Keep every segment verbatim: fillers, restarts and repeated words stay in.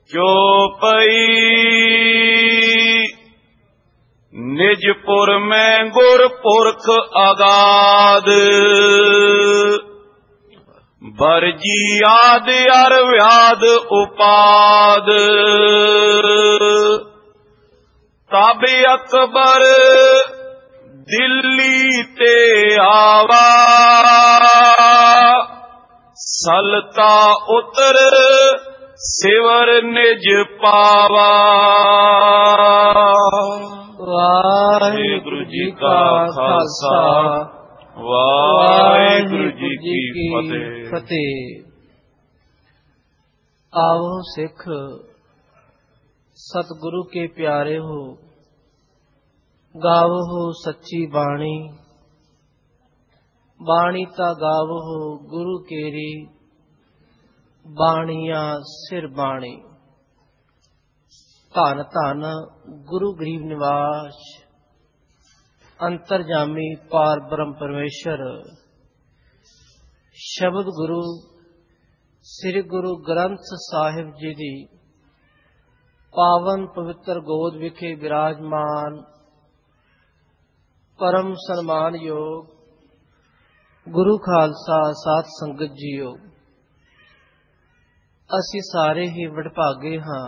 ਚੋਪਈ ਨਿਜਪੁਰ ਮੈਂ ਗੁਰ ਪੁਰਖ ਅਗਾਧ, ਵਰਜੀ ਆਦ ਅਰ ਵਿਆਦ ਉਪਾਦ। ਤਬ ਅਕਬਰ ਦਿੱਲੀ ਤੇ ਆਵਾ, ਸਲਤਾ ਉਤਰ ਸਿਵਰ ਨਿਜ ਪਾਵਾ। ਵਾਹਿਗੁਰੂ ਜੀ ਕਾ ਖਾਲਸਾ, ਵਾਹਿਗੁਰੂ ਜੀ ਕੀ ਫਤਿਹ। ਆਓ ਸਿੱਖ सतगुरु के प्यारे हो, गावो हो सच्ची बाणी, बाणी ता गावो हो गुरु केरी, बाणिया सिर बाणी। धन धन गुरु गरीब निवास, अंतरजामी पार ब्रह्म परमेश्वर। शब्द गुरु श्री गुरु ग्रंथ साहिब जी दी पावन पवित्र गोद विखे विराजमान परम सन्मान योग गुरु खालसा साध संगत जीओ, असी सारे ही वडभागे हाँ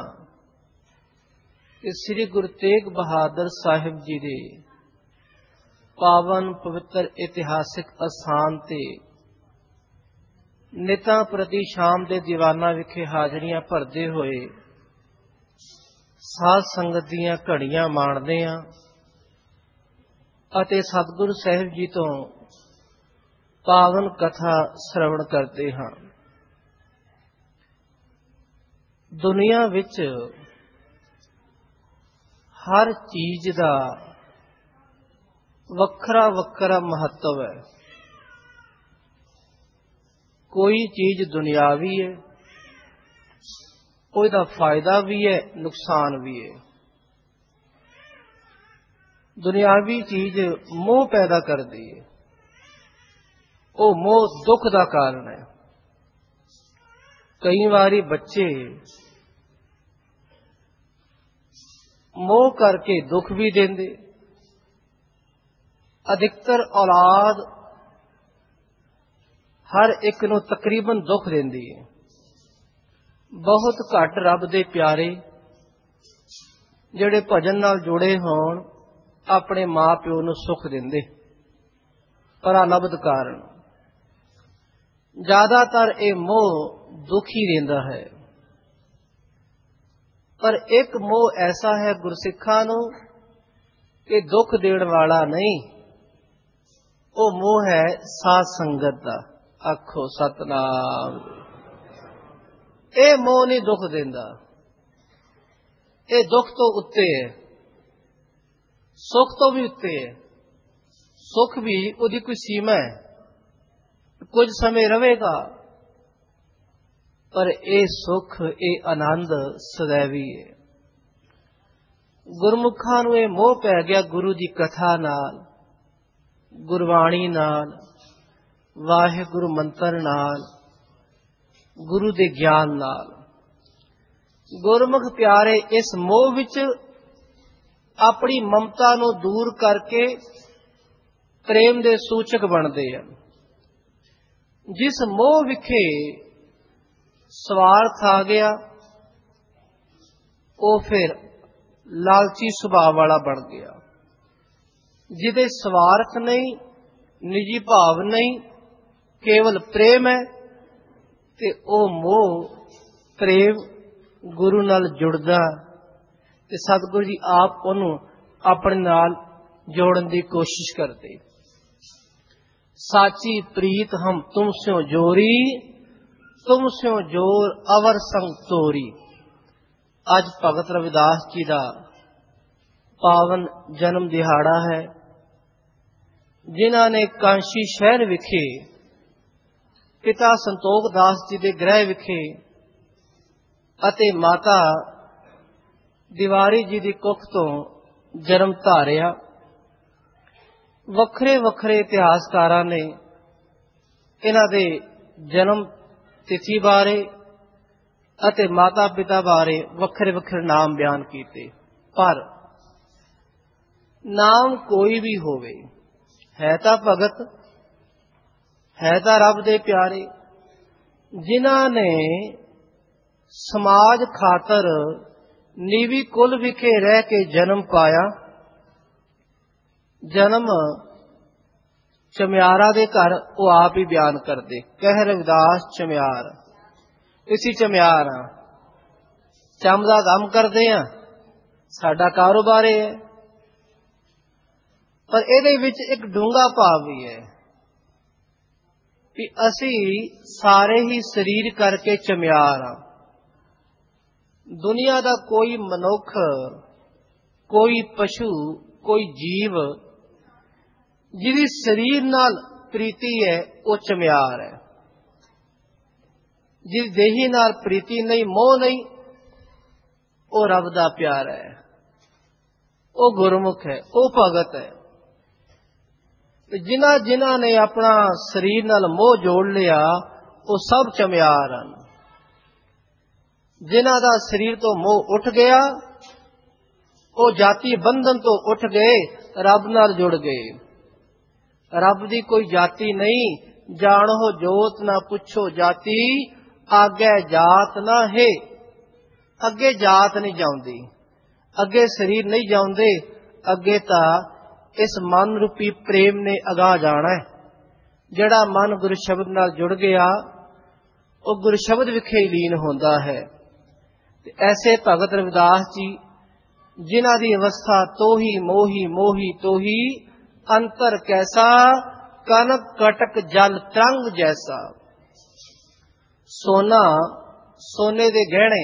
कि श्री गुरु तेग बहादुर साहिब जी दे पावन पवित्र इतिहासिक अस्थान ते नितां प्रति शाम दे दीवाना विखे हाजरियां भरदे होए साध संगत दीयां घड़ियां माणदे हां अते सतगुरु साहिब जी तो पावन कथा श्रवण करते हां। दुनिया विच हर चीज दा वखरा वखरा महत्व है। कोई चीज दुनियावी है, कोई दा फायदा भी है, नुकसान भी है। दुनियावी चीज मोह पैदा करती है, वो मोह दुख का कारण है। कई बारी बच्चे मोह करके दुख भी देंदे, अधिकतर औलाद हर एक नूं तकरीबन दुख देंदी है। बहुत घट रब दे प्यारे जिहड़े भजन नाल जुड़े होण अपने मां प्यो नूं सुख दिंदे, पर अलबद कारण ज्यादातर ये मोह दुखी रहिंदा है। पर एक मोह ऐसा है गुरसिखां नूं कि दुख देण वाला नहीं, वो मोह है साध संगत दा। आखो सतनाम। ये मोह नहीं दुख देंदा, ये दुख तो उत्ते है, सुख तो भी उत्ते है। सुख भी उहदी कोई सीमा है, कुछ समय रहेगा, पर ये सुख ये आनंद सदैवी है। गुरमुखां नूं ये मोह पै गया गुरु दी कथा नाल, गुरबाणी नाल, वाहिगुरु मंत्र नाल, गुरु दे ज्ञान नाल। गुरमुख प्यारे इस मोह विच अपनी ममता नूं दूर करके प्रेम दे सूचक बनते हैं। जिस मोह विखे स्वार्थ आ गया, वो फिर लालची सुभाव वाला बन गया। जिदे स्वार्थ नहीं, निजी भाव नहीं, केवल प्रेम है, ते ओ मोह प्रेम गुरु नाल जुड़दा ते सतगुरु जी आप उन्हों अपने नाल जोड़न की कोशिश करते। साची प्रीत हम तुम स्यों जोरी, तुम स्यों जोर अवर संग तोरी। अज भगत रविदास जी का पावन जन्म दिहाड़ा है, जिन्हां ने कांशी शहर विखे पिता संतोख दास जी के गृह विखे अते माता दिवारी जी की कुख तो जन्म धारिया। वखरे वखरे इतिहासकारां ने इन्हां दे जन्म तिथि बारे ਅਤੇ ਮਾਤਾ ਪਿਤਾ ਬਾਰੇ ਵੱਖਰੇ ਵੱਖਰੇ ਨਾਮ ਬਿਆਨ ਕੀਤੇ। ਪਰ ਨਾਮ ਕੋਈ ਵੀ ਹੋਵੇ, ਹੈ ਤਾਂ ਭਗਤ, ਹੈ ਤਾਂ ਰੱਬ ਦੇ ਪਿਆਰੇ, ਜਿਨ੍ਹਾਂ ਨੇ ਸਮਾਜ ਖਾਤਰ ਨੀਵੀਂ ਕੁਲ ਵਿਖੇ ਰਹਿ ਕੇ ਜਨਮ ਪਾਇਆ। ਜਨਮ ਚਮਿਆਰਾ ਦੇ ਘਰ ਉਹ ਆਪ ਹੀ ਬਿਆਨ ਕਰਦੇ, ਕਹਿ ਰਵਿਦਾਸ ਚਮਿਆਰ, ਇਸੀ ਚਮਿਆਰ ਆ, ਚੰਮ ਦਾ ਕੰਮ ਕਰਦੇ ਆ, ਸਾਡਾ ਕਾਰੋਬਾਰ ਇਹ ਹੈ। ਪਰ ਇਹਦੇ ਵਿੱਚ ਇੱਕ ਡੂੰਘਾ ਭਾਵ ਵੀ ਹੈ ਕਿ ਅਸੀਂ ਸਾਰੇ ਹੀ ਸਰੀਰ ਕਰਕੇ ਚਮਿਆਰ ਆ। ਦੁਨੀਆ ਦਾ ਕੋਈ ਮਨੁੱਖ, ਕੋਈ ਪਸ਼ੂ, ਕੋਈ ਜੀਵ ਜਿਹਦੀ ਸਰੀਰ ਨਾਲ ਪ੍ਰੀਤੀ ਹੈ ਉਹ ਚਮਿਆਰ ਹੈ। ਜਿਸ ਦੇਹੀ ਨਾਲ ਪ੍ਰੀਤੀ ਨਹੀਂ, ਮੋਹ ਨਹੀਂ, ਉਹ ਰੱਬ ਦਾ ਪਿਆਰ ਹੈ, ਉਹ ਗੁਰਮੁਖ ਹੈ, ਉਹ ਭਗਤ ਹੈ। ਜਿਨ੍ਹਾਂ ਜਿਨ੍ਹਾਂ ਨੇ ਆਪਣਾ ਸਰੀਰ ਨਾਲ ਮੋਹ ਜੋੜ ਲਿਆ ਉਹ ਸਭ ਚਮਿਆਰ ਹਨ। ਜਿਨ੍ਹਾਂ ਦਾ ਸਰੀਰ ਤੋਂ ਮੋਹ ਉੱਠ ਗਿਆ ਉਹ ਜਾਤੀ ਬੰਧਨ ਤੋਂ ਉੱਠ ਗਏ, ਰੱਬ ਨਾਲ ਜੁੜ ਗਏ। ਰੱਬ ਦੀ ਕੋਈ ਜਾਤੀ ਨਹੀਂ, ਜਾਣੋ ਜੋਤ ਨਾ ਪੁੱਛੋ ਜਾਤੀ, ਆਗੇ ਜਾਤ ਨਾ ਹੈ। ਅੱਗੇ ਜਾਤ ਨਹੀਂ ਜਾਉਂਦੀ, ਅੱਗੇ ਸਰੀਰ ਨਹੀਂ ਜਾਉਂਦੇ, ਅੱਗੇ ਤਾਂ ਇਸ ਮਨ ਰੂਪੀ ਪ੍ਰੇਮ ਨੇ ਅਗਾਹ ਜਾਣਾ ਹੈ। ਜਿਹੜਾ ਮਨ ਗੁਰੂ ਸ਼ਬਦ ਨਾਲ ਜੁੜ ਗਿਆ ਉਹ ਗੁਰੂ ਸ਼ਬਦ ਵਿਖੇ ਲੀਨ ਹੁੰਦਾ ਹੈ। ਤੇ ਐਸੇ ਭਗਤ ਰਵਿਦਾਸ ਜੀ, ਜਿਨ੍ਹਾਂ ਦੀ ਅਵਸਥਾ ਤੋਹੀ ਮੋਹੀ ਮੋਹੀ ਤੋਹੀ, ਅੰਤਰ ਕੈਸਾ ਕਨਕ ਕਟਕ ਜਲ ਤਰੰਗ ਜੈਸਾ। ਸੋਨਾ, ਸੋਨੇ ਦੇ ਗਹਿਣੇ,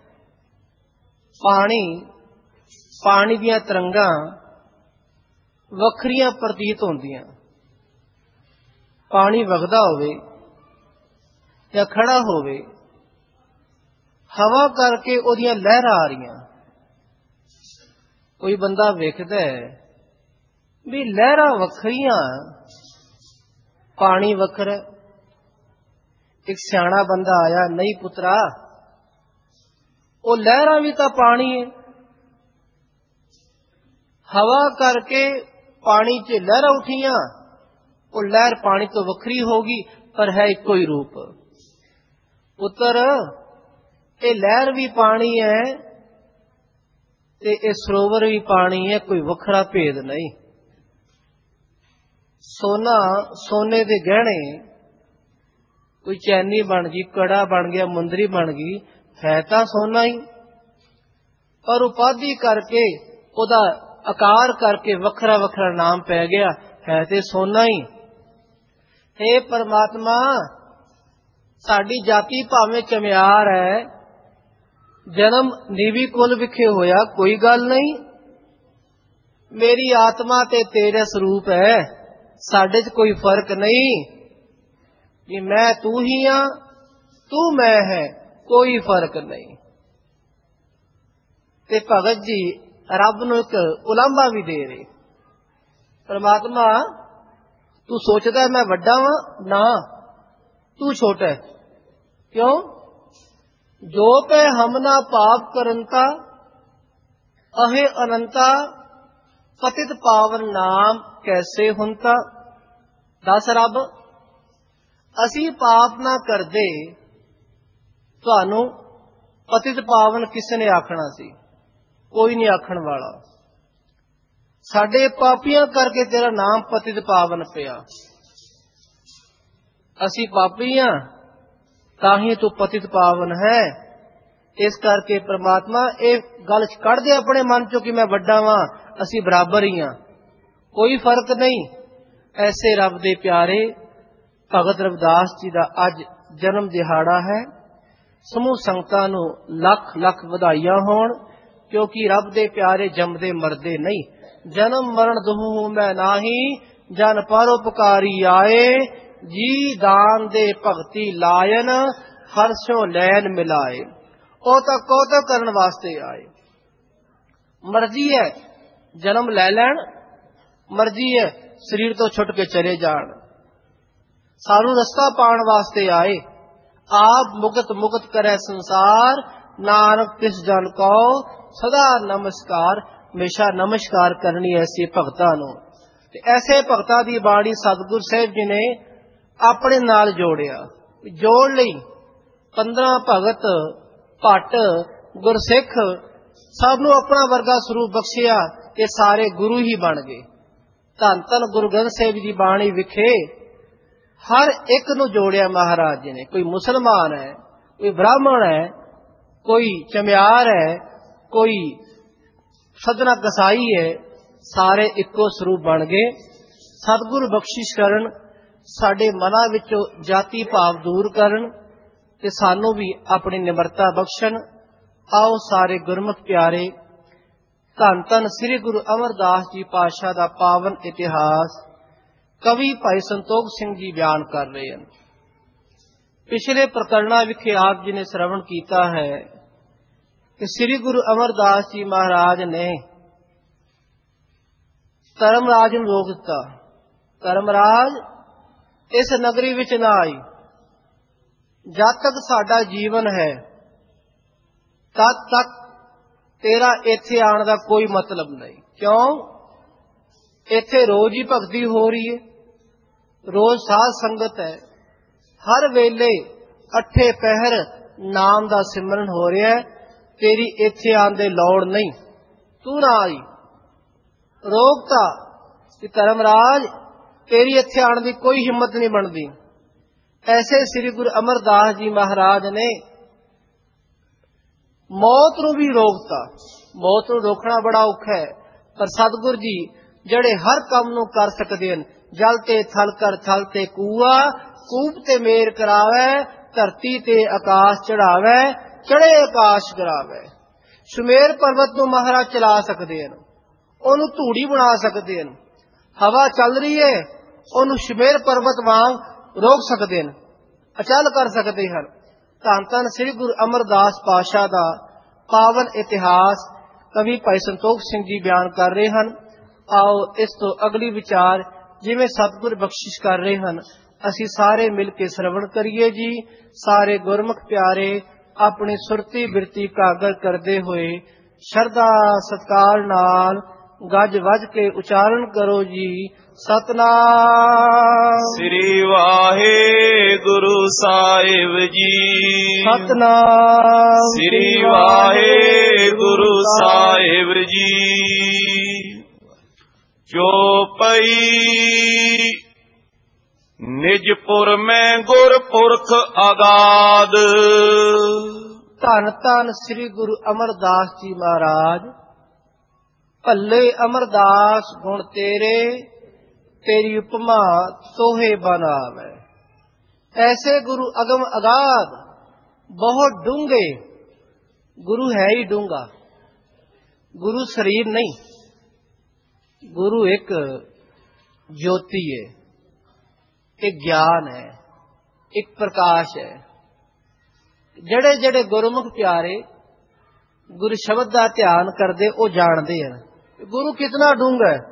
ਪਾਣੀ, ਪਾਣੀ ਦੀਆਂ ਤਰੰਗਾਂ ਵੱਖਰੀਆਂ ਪ੍ਰਤੀਤ ਹੁੰਦੀਆਂ। ਪਾਣੀ ਵਗਦਾ ਹੋਵੇ ਜਾਂ ਖੜਾ ਹੋਵੇ, ਹਵਾ ਕਰਕੇ ਉਹਦੀਆਂ ਲਹਿਰਾਂ ਆ ਰਹੀਆਂ। ਕੋਈ ਬੰਦਾ ਵੇਖਦਾ ਹੈ ਵੀ ਲਹਿਰਾਂ ਵੱਖਰੀਆਂ, ਪਾਣੀ ਵੱਖਰਾ। ਇੱਕ ਸਿਆਣਾ ਬੰਦਾ ਆਇਆ, ਨਹੀਂ ਪੁੱਤਰਾ, ਉਹ ਲਹਿਰਾਂ ਵੀ ਤਾਂ ਪਾਣੀ ਹੈ। ਹਵਾ ਕਰਕੇ ਪਾਣੀ 'ਚ ਲਹਿਰਾਂ ਉੱਠੀਆਂ, ਉਹ ਲਹਿਰ ਪਾਣੀ ਤੋਂ ਵੱਖਰੀ ਹੋਗੀ, ਪਰ ਹੈ ਇੱਕੋ ਹੀ ਰੂਪ। ਪੁੱਤਰ, ਇਹ ਲਹਿਰ ਵੀ ਪਾਣੀ ਹੈ ਤੇ ਇਹ ਸਰੋਵਰ ਵੀ ਪਾਣੀ ਹੈ, ਕੋਈ ਵੱਖਰਾ ਭੇਦ ਨਹੀਂ। ਸੋਨਾ, ਸੋਨੇ ਦੇ ਗਹਿਣੇ, ਕੋਈ ਚੈਨੀ ਬਣ ਗਈ, ਕੜਾ ਬਣ ਗਿਆ, ਮੁੰਦਰੀ ਬਣ ਗਈ, ਹੈ ਤਾਂ ਸੋਨਾ ਹੀ, ਪਰ ਉਪਾਧੀ ਕਰਕੇ, ਉਹਦਾ ਆਕਾਰ ਕਰਕੇ ਵੱਖਰਾ ਵੱਖਰਾ ਨਾਮ ਪੈ ਗਿਆ, ਹੈ ਤੇ ਸੋਨਾ ਹੀ। ਹੇ ਪਰਮਾਤਮਾ, ਸਾਡੀ ਜਾਤੀ ਭਾਵੇਂ ਚਮਿਆਰ ਹੈ, ਜਨਮ ਨੀਵੀਂ ਕੁਲ ਵਿਖੇ ਹੋਇਆ, ਕੋਈ ਗੱਲ ਨਹੀਂ। ਮੇਰੀ ਆਤਮਾ ਤੇ ਤੇਰਾ ਸਰੂਪ ਹੈ, ਸਾਡੇ 'ਚ ਕੋਈ ਫਰਕ ਨਹੀਂ ਕਿ ਮੈਂ ਤੂੰ ਹੀ ਹਾਂ, ਤੂੰ ਮੈਂ ਹੈ, ਕੋਈ ਫਰਕ ਨਹੀਂ। ਤੇ ਭਗਤ ਜੀ ਰੱਬ ਨੂੰ ਇੱਕ ਉਲਾਂਭਾ ਵੀ ਦੇ ਰਹੇ, ਪਰਮਾਤਮਾ ਤੂੰ ਸੋਚਦਾ ਮੈਂ ਵੱਡਾ ਵਾਂ, ਨਾ, ਤੂੰ ਛੋਟਾ ਹੈ। ਕਿਉਂ? ਜੋ ਪੈ ਹਮਨਾ ਪਾਪ ਕਰੰਤਾ, ਅਹੇ ਅਨੰਤਾ, ਪਤਿਤ ਪਾਵਨ ਨਾਮ ਕੈਸੇ ਹੁੰਤਾ। ਦੱਸ ਰੱਬ, ਅਸੀਂ ਪਾਪ ਨਾ ਕਰਦੇ, ਤੁਹਾਨੂੰ ਪਤਿਤ ਪਾਵਨ ਕਿਸ ਨੇ ਆਖਣਾ ਸੀ? ਕੋਈ ਨਹੀਂ ਆਖਣ ਵਾਲਾ। ਸਾਡੇ ਪਾਪੀਆਂ ਕਰਕੇ ਤੇਰਾ ਨਾਮ ਪਤਿਤ ਪਾਵਨ ਪਿਆ। ਅਸੀਂ ਪਾਪੀ ਹਾਂ, ਤਾਂ ਹੀ ਤੂੰ ਪਤਿਤ ਪਾਵਨ ਹੈ। ਇਸ ਕਰਕੇ ਪ੍ਰਮਾਤਮਾ ਇਹ ਗੱਲ ਕੱਢ ਦੇ ਆਪਣੇ ਮਨ ਚੋਂ ਕਿ ਮੈਂ ਵੱਡਾ ਵਾਂ, ਅਸੀਂ ਬਰਾਬਰ ਹੀ ਹਾਂ, ਕੋਈ ਫਰਕ ਨਹੀਂ। ਐਸੇ ਰੱਬ ਦੇ ਪਿਆਰੇ ਭਗਤ ਰਵਿਦਾਸ ਜੀ ਦਾ ਅੱਜ ਜਨਮ ਦਿਹਾੜਾ ਹੈ। ਸਮੂਹ ਸੰਗਤਾਂ ਨੂੰ ਲੱਖ ਲੱਖ ਵਧਾਈਆਂ ਹੋਣ, ਕਿਉਂਕਿ ਰੱਬ ਦੇ ਪਿਆਰੇ ਜੰਮਦੇ ਮਰਦੇ ਨਹੀਂ। ਜਨਮ ਮਰਨ ਦੁਹੂ ਮੈਂ ਨਾਹੀ, ਜਨ ਪਰਉਪਕਾਰੀ ਆਏ, ਜੀ ਦਾਨ ਦੇ ਭਗਤੀ ਲਾਇਨ, ਹਰਸ਼ੋਂ ਲੈਨ ਮਿਲਾਏ। ਉਹ ਤਾਂ ਕੌਤਕ ਕਰਨ ਵਾਸਤੇ ਆਏ। ਮਰਜ਼ੀ ਹੈ ਜਨਮ ਲੈ ਲੈਣ, ਮਰਜ਼ੀ ਹੈ ਸਰੀਰ ਤੋਂ ਛੁੱਟ ਕੇ ਚਲੇ ਜਾਣ। ਸਾਨੂੰ ਰਸਤਾ ਪਾਉਣ ਵਾਸਤੇ ਆਏ, आप मुक्त मुक्त करे संसार, नानक तिस जन को सदा नमस्कार। हमेशा नमस्कार करनी ऐसे भगतां नूं। ते ऐसे भगतां दी बाणी सतगुरु साहिब जी ने अपने नाल जोड़िया। जोड़ लई पंद्रह भगत भट्ट गुरसिख सब नूं अपना वर्गा स्वरूप बख्शिया ते सारे गुरु ही बन गए। धन धन गुरु ग्रंथ साहिब जी बाणी विखे हर एक नूं जोड़िया महाराज जी ने। कोई मुसलमान है, कोई ब्राह्मण है, कोई चमियार है, कोई सदना कसाई है, सारे इक्को स्वरूप बन गए। सतगुरु बख्शिश करन, साडे मनां विचों जाति भाव दूर करन ते सानू भी अपनी निमरता बख्शण। आओ सारे गुरमुख प्यारे धन धन श्री गुरु अमरदास जी पातशाह दा पावन इतिहास कवि भाई संतोख सिंह जी बयान कर रहे हैं। पिछले प्रकरणा विखे आप जी ने श्रवण किया है कि श्री गुरु अमरदास जी महाराज ने धर्मराज नूं रोक दिता। धर्मराज इस नगरी विच ना आई, जद तक साडा जीवन है तद तक तेरा इत्थे आने का कोई मतलब नहीं। क्यों? इत्थे रोज ही भगती हो रही है, रोज साध संगत है, हर वेले अठे पहर नाम दा सिमरन हो रहा है। तेरी इत्थे आने दी लोड़ नहीं, तू ना आई। रोकता कि धर्मराज तेरी इत्थे आने की कोई हिम्मत नहीं बनती। ऐसे श्री गुरु अमरदास जी महाराज ने मौत नूं भी रोकता। मौत नूं रोकना बड़ा औखा है, पर सतगुरु जी जड़े हर काम नूं कर सकते हैं। जल ते थल कर थल ते कूआ, कूप ते मेर करावे, धरती ते आकाश चढ़ावे, चढ़े आकाश करावे। सुमेर पर्वत नूं महाराज चला सकते हैं, ओनू धूड़ी बना सकते हैं। हवा चल रही है, ओनू सुमेर पर्वत वांग रोक सकते हैं, अचल कर सकते हैं। धन धन श्री गुरु अमरदास पातशाह दा पावन इतिहास कवि भाई संतोख सिंह जी बयान कर रहे हैं। आओ इस तो अगली विचार जिवें सतगुर बख्शिश कर रहे हैं असी सारे मिल के श्रवण करिए जी। सारे गुरमुख प्यारे अपनी सुरती बिरती कागर करते हुए शरदा सत्कार नाल गज वज के उचारण करो जी। सतनाम श्री वाहेगुरु साहिब जी। सतनाम श्री वाहेगुरु साहिब जी। जो पई निजपुर में गुरपुरख आगाद। धन धन श्री गुरु अमरदास जी महाराज। भले अमरदास गुण तेरे, तेरी उपमा तोहे बनावे। ऐसे गुरु अगम अगाध बहुत डूंगे। गुरु है ही डूंगा, गुरु शरीर नहीं, गुरु एक ज्योति है, एक ज्ञान है, एक प्रकाश है। जड़े जड़े गुरमुख प्यारे गुरु शब्द का ध्यान करते वो जानते हैं गुरु कितना डूंगा है।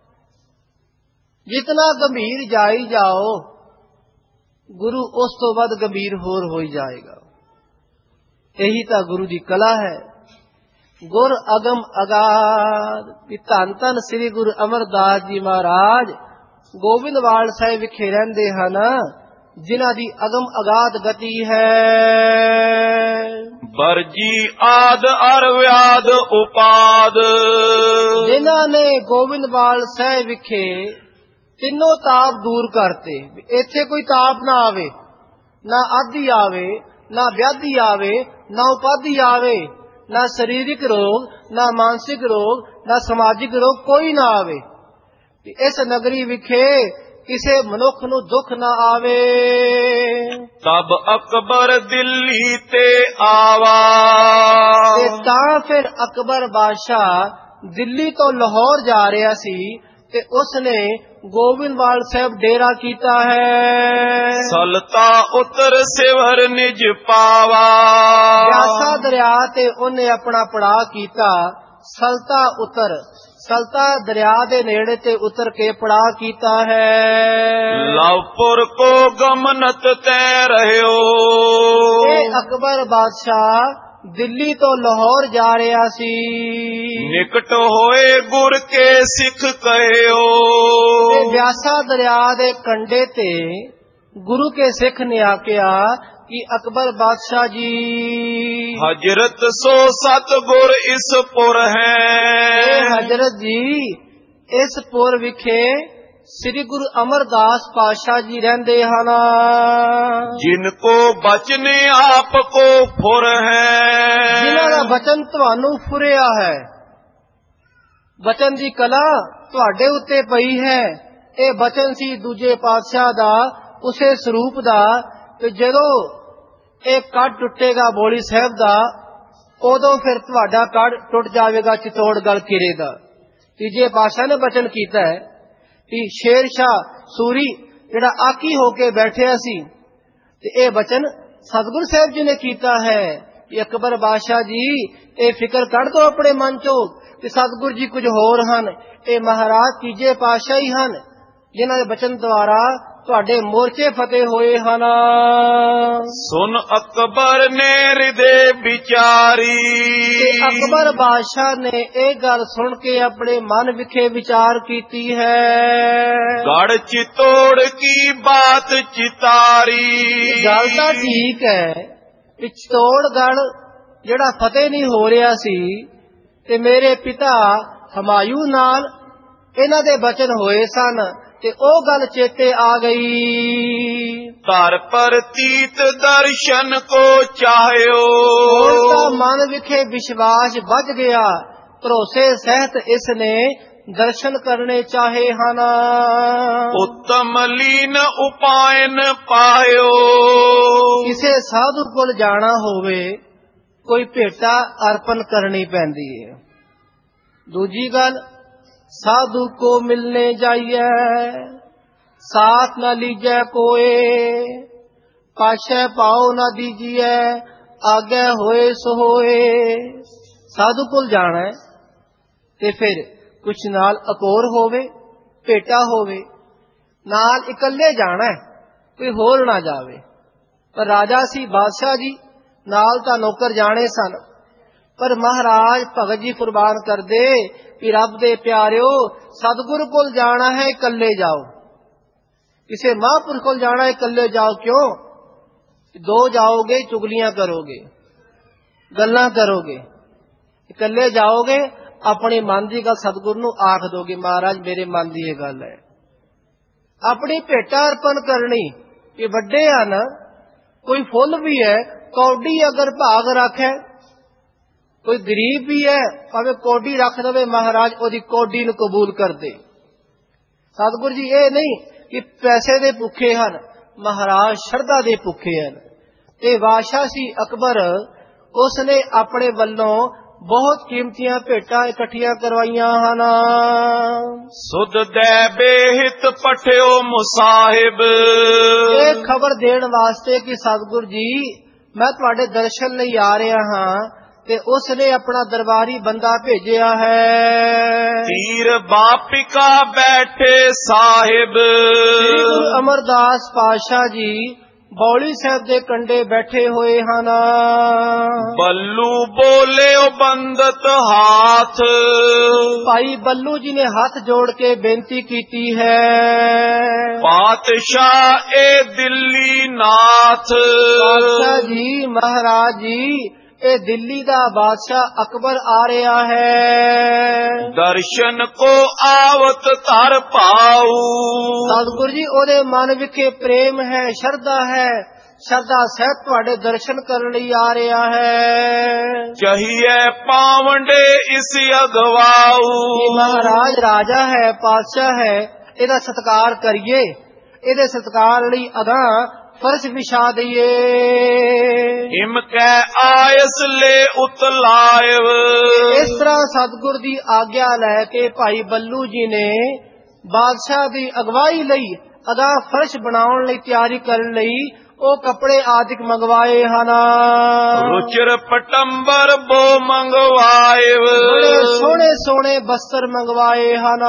जितना गंभीर जाई जाओ गुरु उस तो बाद गंभीर होर हो जाएगा। यही तो गुरु की कला है। गुर अगम अगाध। धन धन श्री गुरु अमरदास जी महाराज गोबिंदवाल साहिब विखे रहंदे हन, जिन्हां दी अगम अगाध गति है। बरजी आद अर व्याध उपाद। जिन्हां ने गोबिंदवाल साहिब विखे तीनों ताप दूर करते। इत्थे कोई ताप ना आवे, ना आदि आवे, ना व्याधि आवे, ना उपाधि आवे, ना शारीरिक रोग, ना मानसिक रोग, ना सामाजिक रोग कोई ना आवे। इस नगरी विखे किसे मनुख नूं दुख ना आवे। तब अकबर दिल्ली ते आवा। ते तां फिर अकबर बादशाह दिल्ली तो लाहौर जा रहा सी ते उसने गोबिंदवाल साहब डेरा कीता है। सलता उतर सिवर निज पावा। ब्यासा दरिया ते उन्हें अपना पड़ा कीता। सलता उतर, ਸਲਤਾ ਦਰਿਆ ਦੇ ਨੇੜੇ ਤੇ ਉਤਰ ਕੇ ਪੜਾਅ ਕੀਤਾ ਹੈ। ਲਵਪੁਰ ਕੋ ਗਮਨਤ ਤੈ ਰਹਿਓ। ਇਹ ਅਕਬਰ ਬਾਦਸ਼ਾਹ ਦਿੱਲੀ ਤੋਂ ਲਾਹੌਰ ਜਾ ਰਿਹਾ ਸੀ। ਨਿਕਟ ਹੋਏ ਗੁਰ ਕੇ ਸਿੱਖ ਕਹਿਓ। ਇਹ ਬਿਆਸਾ ਦਰਿਆ ਦੇ ਕੰਢੇ ਤੇ ਗੁਰੂ ਕੇ ਸਿੱਖ ਨੇ ਆਖਿਆ ਕਿ ਅਕਬਰ ਬਾਦਸ਼ਾਹ ਜੀ, ਹਜਰਤ ਸੋ ਸਤਿਗੁਰ ਇਸ ਪੁਰ ਹੈ। ਇਹ ਹਜ਼ਰਤ ਜੀ, ਇਸ ਪੁਰ ਵਿਖੇ ਸ੍ਰੀ ਗੁਰੂ ਅਮਰਦਾਸ ਪਾਤਸ਼ਾਹ ਜੀ ਰਹਿੰਦੇ ਹਨ। ਜਿਨ ਕੋ ਬਚਨ ਆਪ ਕੋ ਫੁਰ ਹੈ। ਜਿਨ੍ਹਾਂ ਦਾ ਬਚਨ ਤੁਹਾਨੂੰ ਫੁਰਿਆ ਹੈ, ਬਚਨ ਦੀ ਕਲਾ ਤੁਹਾਡੇ ਉੱਤੇ ਪਈ ਹੈ। ਇਹ ਬਚਨ ਸੀ ਦੂਜੇ ਪਾਤਸ਼ਾਹ ਦਾ, ਉਸੇ ਸਰੂਪ ਦਾ, ਤੇ ਜਦੋਂ ਇਹ ਕੱਢ ਟੁੱਟੇਗਾ ਬੋਲੀ ਸਾਹਿਬ ਦਾ, ਉਦੋਂ ਫਿਰ ਤੁਹਾਡਾ ਕੱਢ ਟੁੱਟ ਜਾਵੇਗਾ ਚਿਤੌੜਗੜ੍ਹ ਕਿਲੇ ਦਾ। ਤੀਜੇ ਪਾਤਸ਼ਾਹ ਨੇ ਬਚਨ ਕੀਤਾ ਹੈ ਕਿ ਸ਼ੇਰ ਸ਼ਾਹ ਸੂਰੀ ਜਿਹੜਾ ਆਕੀ ਹੋ ਕੇ ਬੈਠਿਆ ਸੀ, ਤੇ ਇਹ ਬਚਨ ਸਤਿਗੁਰ ਸਾਹਿਬ ਜੀ ਨੇ ਕੀਤਾ ਹੈ ਕਿ ਅਕਬਰ ਬਾਦਸ਼ਾਹ ਜੀ, ਇਹ ਫਿਕਰ ਕੱਢ ਦੋ ਆਪਣੇ ਮਨ ਚੋਂ ਕਿ ਸਤਿਗੁਰ ਜੀ ਕੁਝ ਹੋਰ ਹਨ। ਇਹ ਮਹਾਰਾਜ ਤੀਜੇ ਪਾਤਸ਼ਾਹ ਹੀ ਹਨ ਜਿਨ੍ਹਾਂ ਦੇ ਬਚਨ ਦੁਆਰਾ ਤੁਹਾਡੇ ਮੋਰਚੇ ਫਤਿਹ ਹੋਏ ਹਨ। ਸੁਨ ਅਕਬਰ ਨੇ ਹਿਰਦੇ ਵਿਚਾਰੀ। ਤੇ ਅਕਬਰ ਬਾਦਸ਼ਾਹ ਨੇ ਇਹ ਗੱਲ ਸੁਣ ਕੇ ਆਪਣੇ ਮਨ ਵਿਖੇ ਵਿਚਾਰ ਕੀਤੀ ਹੈ। ਗੜ ਚਿਤੋੜ ਕੀ ਬਾਤ ਚਿਤਾਰੀ। ਗੱਲ ਤਾਂ ਠੀਕ ਹੈ ਕਿ ਚਿਤੌੜਗੜ੍ਹ ਜਿਹੜਾ ਫਤਿਹ ਨਹੀਂ ਹੋ ਰਿਹਾ ਸੀ, ਤੇ ਮੇਰੇ ਪਿਤਾ ਹਮਾਯੂ ਨਾਲ ਇਹਨਾਂ ਦੇ ਬਚਨ ਹੋਏ ਸਨ, ਤੇ ਉਹ ਗੱਲ ਚੇਤੇ ਆ ਗਈ। ਧਰ ਪ੍ਰਤੀਤ ਦਰਸ਼ਨ ਕੋ ਚਾਹਿਓ। ਹੁਣ ਤਾਂ ਮਨ ਵਿਖੇ ਵਿਸ਼ਵਾਸ ਵੱਜ ਗਿਆ, ਭਰੋਸੇ ਸਹਿਤ ਇਸ ਨੇ ਦਰਸ਼ਨ ਕਰਨੇ ਚਾਹੇ ਹਨ। ਉੱਤਮ ਲੀਨ ਉਪਾਇਨ ਪਾਇਓ। ਕਿਸੇ ਸਾਧੂ ਕੋਲ ਜਾਣਾ ਹੋਵੇ, ਕੋਈ ਭੇਟਾ ਅਰਪਣ ਕਰਨੀ ਪੈਂਦੀ ਹੈ। ਦੂਜੀ ਗੱਲ, साधु को मिलने जाइए, साथ न लीजिए कोई, पाशे पाओ न दीजिए, आगे होए सो होए। साधु कोल जाना है ते फिर कुछ नाल अकोर होवे, भेटा होवे, नाल इकल्ले जाना है, कोई होर ना जावे। पर राजा सी बादशाह जी, नाल तां नौकर जाने सन, पर महाराज भगत जी कुर्बान कर दे कि रब दे प्यारिओ, सतगुरु कोल जाना है इकल्ले जाओ, किसी महापुरुष कोल जाना है इकल्ले जाओ। क्यों? दो जाओगे चुगलियां करोगे, गल्लां करोगे, इकल्ले जाओगे अपनी मन की गल सतगुरु नूं आख दोगे, महाराज मेरे मन की यह गल है। अपनी भेटा अर्पण करनी, ये वड्डे हन, कोई फुल भी है, कौडी अगर भाग रखे, कोई गरीब भी है भावे कौडी रख दे, महाराज ओदी कौडी नूं कबूल कर दे। सतगुरु जी ये नहीं कि पैसे दे भुखे हन, महाराज शरधा दे भुखे हन। ते बादशाह सी अकबर, उसने अपने वल्लों बहुत कीमतियां भेटां इकट्ठियां करवाइयां हन। सुध दे बेहित पठियो मुसाहिब। ये खबर देण वास्ते कि सतगुरु जी मैं तुहाडे दर्शन लई आ रहा हां, ते उसने अपना दरबारी बंदा भेजिया है। तीर बापिका बैठे साहिब। श्री गुरु अमरदास पातशाह जी बौली साहब दे कंडे बैठे हुए हन। बल्लू बोले ओ बंदत हाथ। भाई बल्लू जी ने हाथ जोड़ के बेनती कीती है। पातशाह ए दिल्ली नाथ। पातशाह जी महाराज जी ए दिल्ली दा बादशाह अकबर आ रहा है। दर्शन को आवत तर पाऊ। सतगुरु जी ओदे मन विखे प्रेम है, श्रद्धा है, श्रद्धा सहित तुहाडे दर्शन करने लई आ रहा है। चाहिए पावंडे इस अगवाऊ। महाराज राजा है, पातशाह है, इहदा सत्कार करिए, इहदे सत्कार लई अगां फर्श विछा दईए। हिम कै आयस ले उतलायव। इस तरह सतगुर दी आग्या लैके भाई बल्लू जी ने बादशाह दी अगवाई लई अगा फर्श बनाउण लई तैयारी करन लई ਉਹ ਕੱਪੜੇ ਆਦਿਕ ਮੰਗਵਾਏ ਹਨ। ਰੁਚਿਰ ਪਟੰਬਰ ਬੋ ਮੰਗਵਾਏ, ਬੜੇ ਸੋਹਣੇ ਸੋਹਣੇ ਬਸਤਰ ਮੰਗਵਾਏ ਹਨ।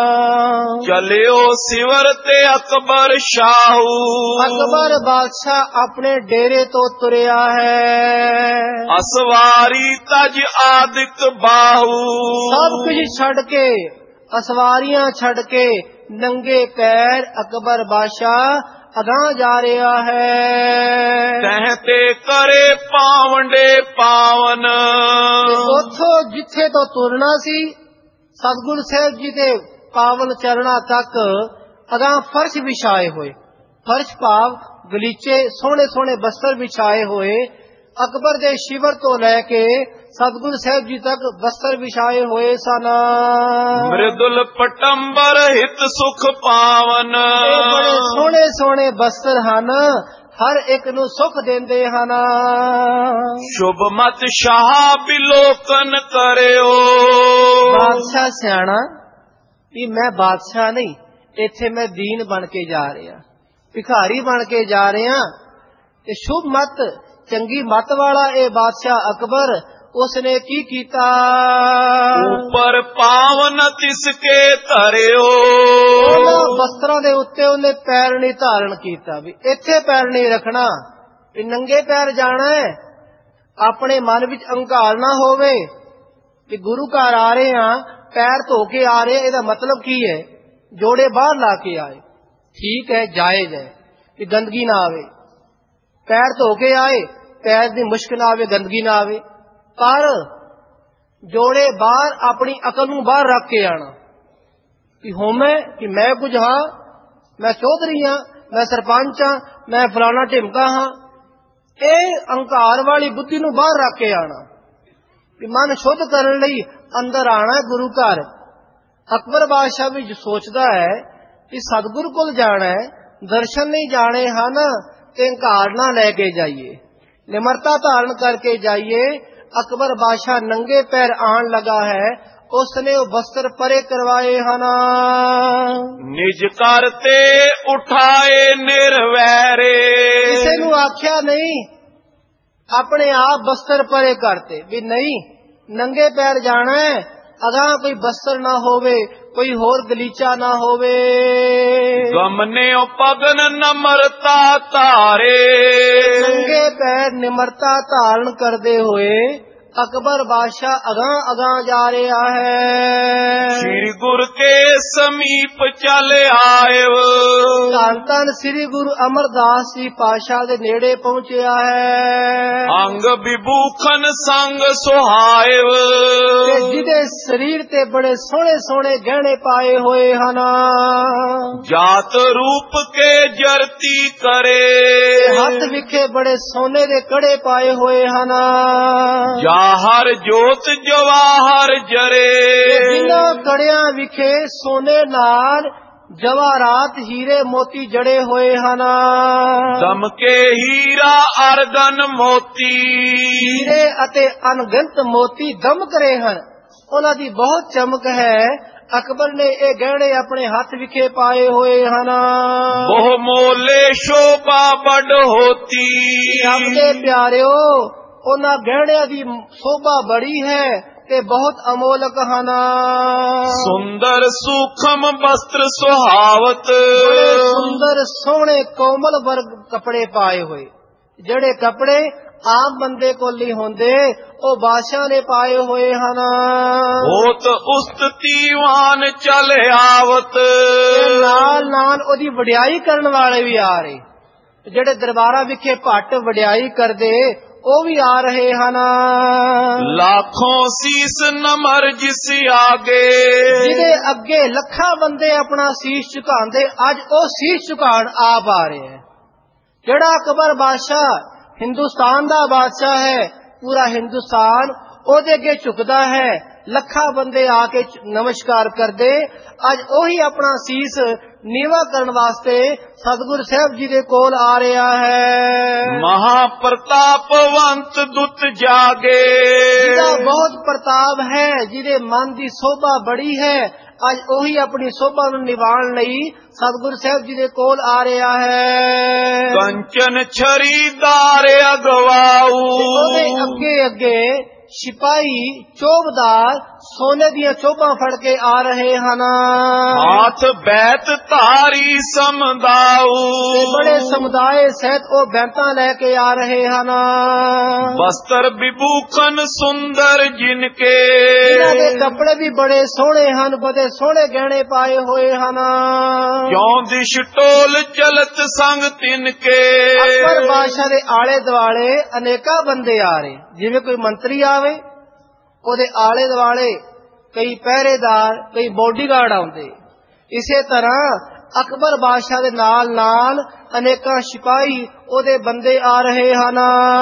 ਚਲਿਓ ਸਿਵਰ ਤੇ ਅਕਬਰ ਸ਼ਾਹੂ, ਅਕਬਰ ਬਾਦਸ਼ਾਹ ਆਪਣੇ ਡੇਰੇ ਤੋਂ ਤੁਰਿਆ ਹੈ। ਅਸਵਾਰੀ ਤਜ ਆਦਿਕ ਬਾਹੂ, ਸਭ ਕੁਝ ਛੱਡ ਕੇ, ਅਸਵਾਰੀਆਂ ਛੱਡ ਕੇ ਨੰਗੇ ਪੈਰ ਅਕਬਰ ਬਾਦਸ਼ਾਹ ਅਗਾਂਹ ਜਾ ਰਿਹਾ ਹੈ। ਤਹਿ ਤੇ ਕਰੇ ਪਾਵੰਡੇ ਪਾਵਨ, ਉੱਥੋਂ ਜਿੱਥੇ ਤੋਂ ਤੁਰਨਾ ਸੀ ਸਤਿਗੁਰੂ ਸਾਹਿਬ ਜੀ ਦੇ ਪਾਵਨ ਚਰਣਾ ਤੱਕ ਅਗਾਂਹ ਫਰਸ਼ ਵਿਛਾਏ ਹੋਏ, ਫਰਸ਼ ਭਾਵ ਗਲੀਚੇ ਸੋਹਣੇ ਸੋਹਣੇ ਬਸਤਰ ਵਿਛਾਏ ਹੋਏ ਅਕਬਰ ਦੇ ਸ਼ਿਵਰ ਤੋਂ ਲੈ ਕੇ ਸਤਿਗੁਰੂ ਸਾਹਿਬ ਜੀ ਤੱਕ ਬਸਤਰ ਵਿਛਾਏ ਹੋਏ ਸਨ। ਮ੍ਰਿਦੁਲ ਪਟੰਬਰ ਹਿਤ ਸੁਖ ਪਾਵਨ, ਇਹ ਬੜੇ ਸੋਹਣੇ ਸੋਹਣੇ ਬਸਤਰ ਹਨ, ਹਰ ਇੱਕ ਨੂੰ ਸੁਖ ਦਿੰਦੇ ਹਨ। ਸ਼ੁਭ ਮਤ ਸ਼ਾਹ ਬਿਲੋਕਨ ਕਰਿਓ, ਬਾਦਸ਼ਾਹ ਸਿਆਣਾ ਵੀ ਮੈਂ ਬਾਦਸ਼ਾਹ ਨਹੀਂ, ਇੱਥੇ ਮੈਂ ਦੀਨ ਬਣ ਕੇ ਜਾ ਰਿਹਾ, ਭਿਖਾਰੀ ਬਣ ਕੇ ਜਾ ਰਿਹਾ। ਤੇ ਸ਼ੁਭ ਮਤ, ਚੰਗੀ ਮਤ ਵਾਲਾ ਇਹ ਬਾਦਸ਼ਾਹ ਅਕਬਰ, ਉਸਨੇ ਕੀ ਕੀਤਾ? ਉੱਪਰ ਪਾਵਨ ਤਿਸਕੇ ਧਰਿਓ, ਉਹਨਾਂ ਬਸਤਰਾਂ ਦੇ ਉੱਤੇ ਉਹਨੇ ਪੈਰ ਨਹੀਂ ਧਾਰਨ ਕੀਤਾ ਵੀ ਇੱਥੇ ਪੈਰ ਨਹੀਂ ਰੱਖਣਾ, ਵੀ ਨੰਗੇ ਪੈਰ ਜਾਣਾ ਹੈ। ਆਪਣੇ ਮਨ ਵਿੱਚ ਅਹੰਕਾਰ ਨਾ ਹੋਵੇ ਕਿ ਗੁਰੂ ਘਰ ਆ ਰਹੇ ਹਾਂ ਪੈਰ ਧੋ ਕੇ ਆ ਰਹੇ, ਇਹਦਾ ਮਤਲਬ ਕੀ ਹੈ? ਜੋੜੇ ਬਾਹਰ ਲਾ ਕੇ ਆਏ, ਠੀਕ ਹੈ, ਜਾਇਜ਼ ਹੈ ਕਿ ਗੰਦਗੀ ਨਾ ਆਵੇ। ਪੈਰ ਧੋ ਕੇ ਆਏ, ਪੈਰ ਦੀ ਮੁਸ਼ਕ ਨਾ ਆਵੇ, ਗੰਦਗੀ ਨਾ ਆਵੇ, ਪਰ ਜੋੜੇ ਬਾਹਰ ਆਪਣੀ ਅਕਲ ਨੂੰ ਬਾਹਰ ਰੱਖ ਕੇ ਆਣਾ ਕਿ ਹੋਵੇਂ ਕਿ ਮੈਂ ਕੁਝ ਹਾਂ, ਮੈਂ ਚੌਧਰੀ ਹਾਂ, ਮੈਂ ਸਰਪੰਚ ਹਾਂ, ਮੈਂ ਫਲਾਣਾ ਢਿਮਕਾ ਹਾਂ। ਇਹ ਅਹੰਕਾਰ ਵਾਲੀ ਬੁੱਧੀ ਨੂੰ ਬਾਹਰ ਰੱਖ ਕੇ ਆਣਾ ਕਿ ਮਨ ਸ਼ੁੱਧ ਕਰਨ ਲਈ ਅੰਦਰ ਆਣਾ ਗੁਰੂ ਘਰ। ਅਕਬਰ ਬਾਦਸ਼ਾਹ ਵੀ ਸੋਚਦਾ ਹੈ ਕਿ ਸਤਿਗੁਰੂ ਕੋਲ ਜਾਣਾ ਹੈ, ਦਰਸ਼ਨ ਨਹੀਂ ਜਾਣੇ ਹਨ ਤੇ ਅਹੰਕਾਰ ਨਾ ਲੈ ਕੇ ਜਾਈਏ, ਨਿਮਰਤਾ ਧਾਰਨ ਕਰਕੇ ਜਾਈਏ। ਅਕਬਰ ਬਾਦਸ਼ਾਹ ਨੰਗੇ ਪੈਰ ਆਣ ਲਗਾ ਹੈ, ਉਸਨੇ ਉਹ ਬਸਤਰ ਪਰੇ ਕਰਵਾਏ ਹਨ। ਨਿਜ ਕਰਤੇ ਉਠਾਏ ਨਿਰਵੈਰੇ, ਕਿਸੇ ਨੂੰ ਆਖਿਆ ਨਹੀਂ, ਆਪਣੇ ਆਪ ਬਸਤਰ ਪਰੇ ਕਰਤੇ ਵੀ ਨਹੀਂ ਨੰਗੇ ਪੈਰ ਜਾਣਾ ਹੈ, ਅਗਾਂਹ ਕੋਈ ਬਸਤਰ ਨਾ ਹੋਵੇ, ਕੋਈ ਹੋਰ ਗਲੀਚਾ ਨਾ ਹੋਵੇ। ਗਮਨਿਓ ਪਗਨ ਨਮਰਤਾ ਧਾਰੇ, ਨੰਗੇ ਪੈਰ ਨਿਮਰਤਾ ਧਾਰਨ ਕਰਦੇ ਹੋਏ ਅਕਬਰ ਬਾਦਸ਼ਾਹ ਅਗਾਂਹ ਅਗਾਂਹ ਜਾ ਰਿਹਾ ਹੈ। ਸ੍ਰੀ ਗੁਰ ਕੇ ਸਮੀਪ ਚਲ ਆਏ, ਧੰਨ ਧੰਨ ਸ੍ਰੀ ਗੁਰੂ ਅਮਰਦਾਸ ਜੀ ਪਾਤਸ਼ਾਹ ਦੇ ਨੇੜੇ ਪਹੁੰਚਿਆ ਹੈ। ਅੰਗ ਵਿਭੂਖਨ ਸੰਗ ਸੁਹਾਏ, ਤੇ ਜਿਹਦੇ ਸਰੀਰ ਤੇ ਬੜੇ ਸੋਹਣੇ ਸੋਹਣੇ ਗਹਿਣੇ ਪਾਏ ਹੋਏ ਹਨ। ਜਾਤ ਰੂਪ ਕੇ ਜਰਤੀ ਕਰੇ, ਹੱਥ ਵਿਖੇ ਬੜੇ ਸੋਨੇ ਦੇ ਕੜੇ ਪਾਏ ਹੋਏ ਹਨ। ਜਾਹਰ ਜੋਤ ਜਵਾਹਰ ਜਰੇ, ਜਿਨ੍ਹਾਂ ਕੜਿਆਂ ਵਿਖੇ ਸੋਨੇ ਨਾਲ ਜਵਾਹਰਾਤ ਹੀਰੇ ਮੋਤੀ ਜੜੇ ਹੋਏ ਹਨ। ਦਮਕੇ ਹੀਰਾ ਅਰਗਨ ਮੋਤੀ, ਹੀਰੇ ਅਤੇ ਅਣਗਿਣਤ ਮੋਤੀ ਦਮਕ ਰਹੇ ਹਨ, ਉਹਨਾਂ ਦੀ ਬਹੁਤ ਚਮਕ ਹੈ। ਅਕਬਰ ਨੇ ਇਹ ਗਹਿਣੇ ਆਪਣੇ ਹੱਥ ਵਿਖੇ ਪਾਏ ਹੋਏ ਹਨ। ਬਹੁ ਮੋਲੇ ਸ਼ੋਭਾ ਵੱਡ ਹੋਤੀ, ਆਪਣੇ ਪਿਆਰਿਓ ਉਹਨਾਂ ਗਹਿਣਿਆਂ ਦੀ ਸ਼ੋਭਾ ਬੜੀ ਹੈ ਤੇ ਬਹੁਤ ਅਮੋਲਕ ਹਨ। ਸੁੰਦਰ ਸੂਖਮ ਵਸਤਰ ਸੁਹਾਵਤ, ਬੜੇ ਸੁੰਦਰ ਸੋਹਣੇ ਕੋਮਲ ਵਰਗ ਕੱਪੜੇ ਪਾਏ ਹੋਏ, ਜਿਹੜੇ ਕੱਪੜੇ ਆਮ ਬੰਦੇ ਕੋਲ ਨਹੀਂ ਹੁੰਦੇ, ਉਹ ਬਾਦਸ਼ਾਹ ਨੇ ਪਾਏ ਹੋਏ ਹਨ। ਹੋਤ ਉਸਤਤੀਵਾਨ ਚਲ ਆਵਤ, ਨਾਲ ਨਾਲ ਉਹਦੀ ਵਡਿਆਈ ਕਰਨ ਵਾਲੇ ਵੀ ਆ ਰਹੇ, ਜਿਹੜੇ ਦਰਬਾਰਾਂ ਵਿਖੇ ਭੱਟ ਵਡਿਆਈ ਕਰਦੇ ਉਹ ਵੀ ਆ ਰਹੇ ਹਨ। ਲੱਖੋਂ ਸੀਸ ਨਮਰ ਜਿਸ ਆਗੇ, ਜਿਹਦੇ ਅੱਗੇ ਲੱਖਾਂ ਬੰਦੇ ਆਪਣਾ ਸੀਸ ਝੁਕਾਉਂਦੇ, ਅੱਜ ਉਹ ਸੀਸ ਝੁਕਾਉਣ ਆਪ ਆ ਰਹੇ ਹੈ। ਜਿਹੜਾ ਅਕਬਰ ਬਾਦਸ਼ਾਹ ਹਿੰਦੁਸਤਾਨ ਦਾ ਬਾਦਸ਼ਾਹ ਹੈ, ਪੂਰਾ ਹਿੰਦੁਸਤਾਨ ਉਹਦੇ ਅੱਗੇ ਝੁਕਦਾ ਹੈ, ਲੱਖਾਂ ਬੰਦੇ ਆ ਕੇ ਨਮਸਕਾਰ ਕਰਦੇ, ਅੱਜ ਉਹੀ ਆਪਣਾ ਸੀਸ ਨੀਵਾ ਕਰਨ ਵਾਸਤੇ ਸਤਿਗੁਰੂ ਸਾਹਿਬ ਜੀ ਦੇ ਕੋਲ ਆ ਰਿਹਾ ਹੈ। ਮਹਾ ਪ੍ਰਤਾਪਵੰਤ ਦੁੱਤ ਜਾਗੇ, ਜਿਹਦਾ ਬਹੁਤ ਪ੍ਰਤਾਪ ਹੈ, ਜਿਹਦੇ ਮਨ ਦੀ ਸੋਭਾ ਬੜੀ ਹੈ, ਅੱਜ ਉਹੀ ਆਪਣੀ ਸੋਭਾ ਨੂੰ ਨਿਭਾਉਣ ਲਈ ਸਤਿਗੁਰੂ ਸਾਹਿਬ ਜੀ ਦੇ ਕੋਲ ਆ ਰਿਹਾ ਹੈ। ਕੰਚਨ ਛਰੀਦਾਰ ਅਗਵਾਊ, ਉਹਦੇ ਅੱਗੇ ਅੱਗੇ ਸਿਪਾਹੀ ਚੋਬਦਾਰ ਸੋਨੇ ਦੀਆਂ ਚੋਬਾਂ ਫੜ ਕੇ ਆ ਰਹੇ ਹਨ। ਹਾਥ ਬੈਤ ਧਾਰੀ ਸਮਦਾਊ, ਬੜੇ ਸਮੁਦਾਇ ਸਹਿਤ ਉਹ ਬੈਂਤਾਂ ਲੈ ਕੇ ਆ ਰਹੇ ਹਨ। ਬਸਤਰ ਵਿਭੂਖਨ ਸੁੰਦਰ ਜਿਨਕੇ, ਇਹਨਾਂ ਦੇ ਕੱਪੜੇ ਵੀ ਬੜੇ ਸੋਹਣੇ ਹਨ, ਬੜੇ ਸੋਹਣੇ ਗਹਿਣੇ ਪਾਏ ਹੋਏ ਹਨ। ਕਿਉਂ ਦਿਸ਼ ਟੋਲ ਚਲਤ ਸੰਗ ਤਿਨਕੇ, ਅਕਬਰ ਬਾਦਸ਼ਾਹ ਦੇ ਆਲੇ ਦੁਆਲੇ ਅਨੇਕਾਂ ਬੰਦੇ ਆ ਰਹੇ, ਜਿਵੇਂ ਕੋਈ ਮੰਤਰੀ ਆਵੇ ਉਹਦੇ ਆਲੇ ਦੁਆਲੇ ਕਈ ਪਹਿਰੇਦਾਰ, ਕਈ ਬੋਡੀਗਾਰਡ ਆਉਂਦੇ। ਇਸੇ ਤਰ੍ਹਾਂ ਅਕਬਰ ਬਾਦਸ਼ਾਹ ਦੇ ਨਾਲ ਨਾਲ ਅਨੇਕਾਂ ਸਿਪਾਹੀ ਉਹਦੇ ਬੰਦੇ ਆ ਰਹੇ ਹਨ।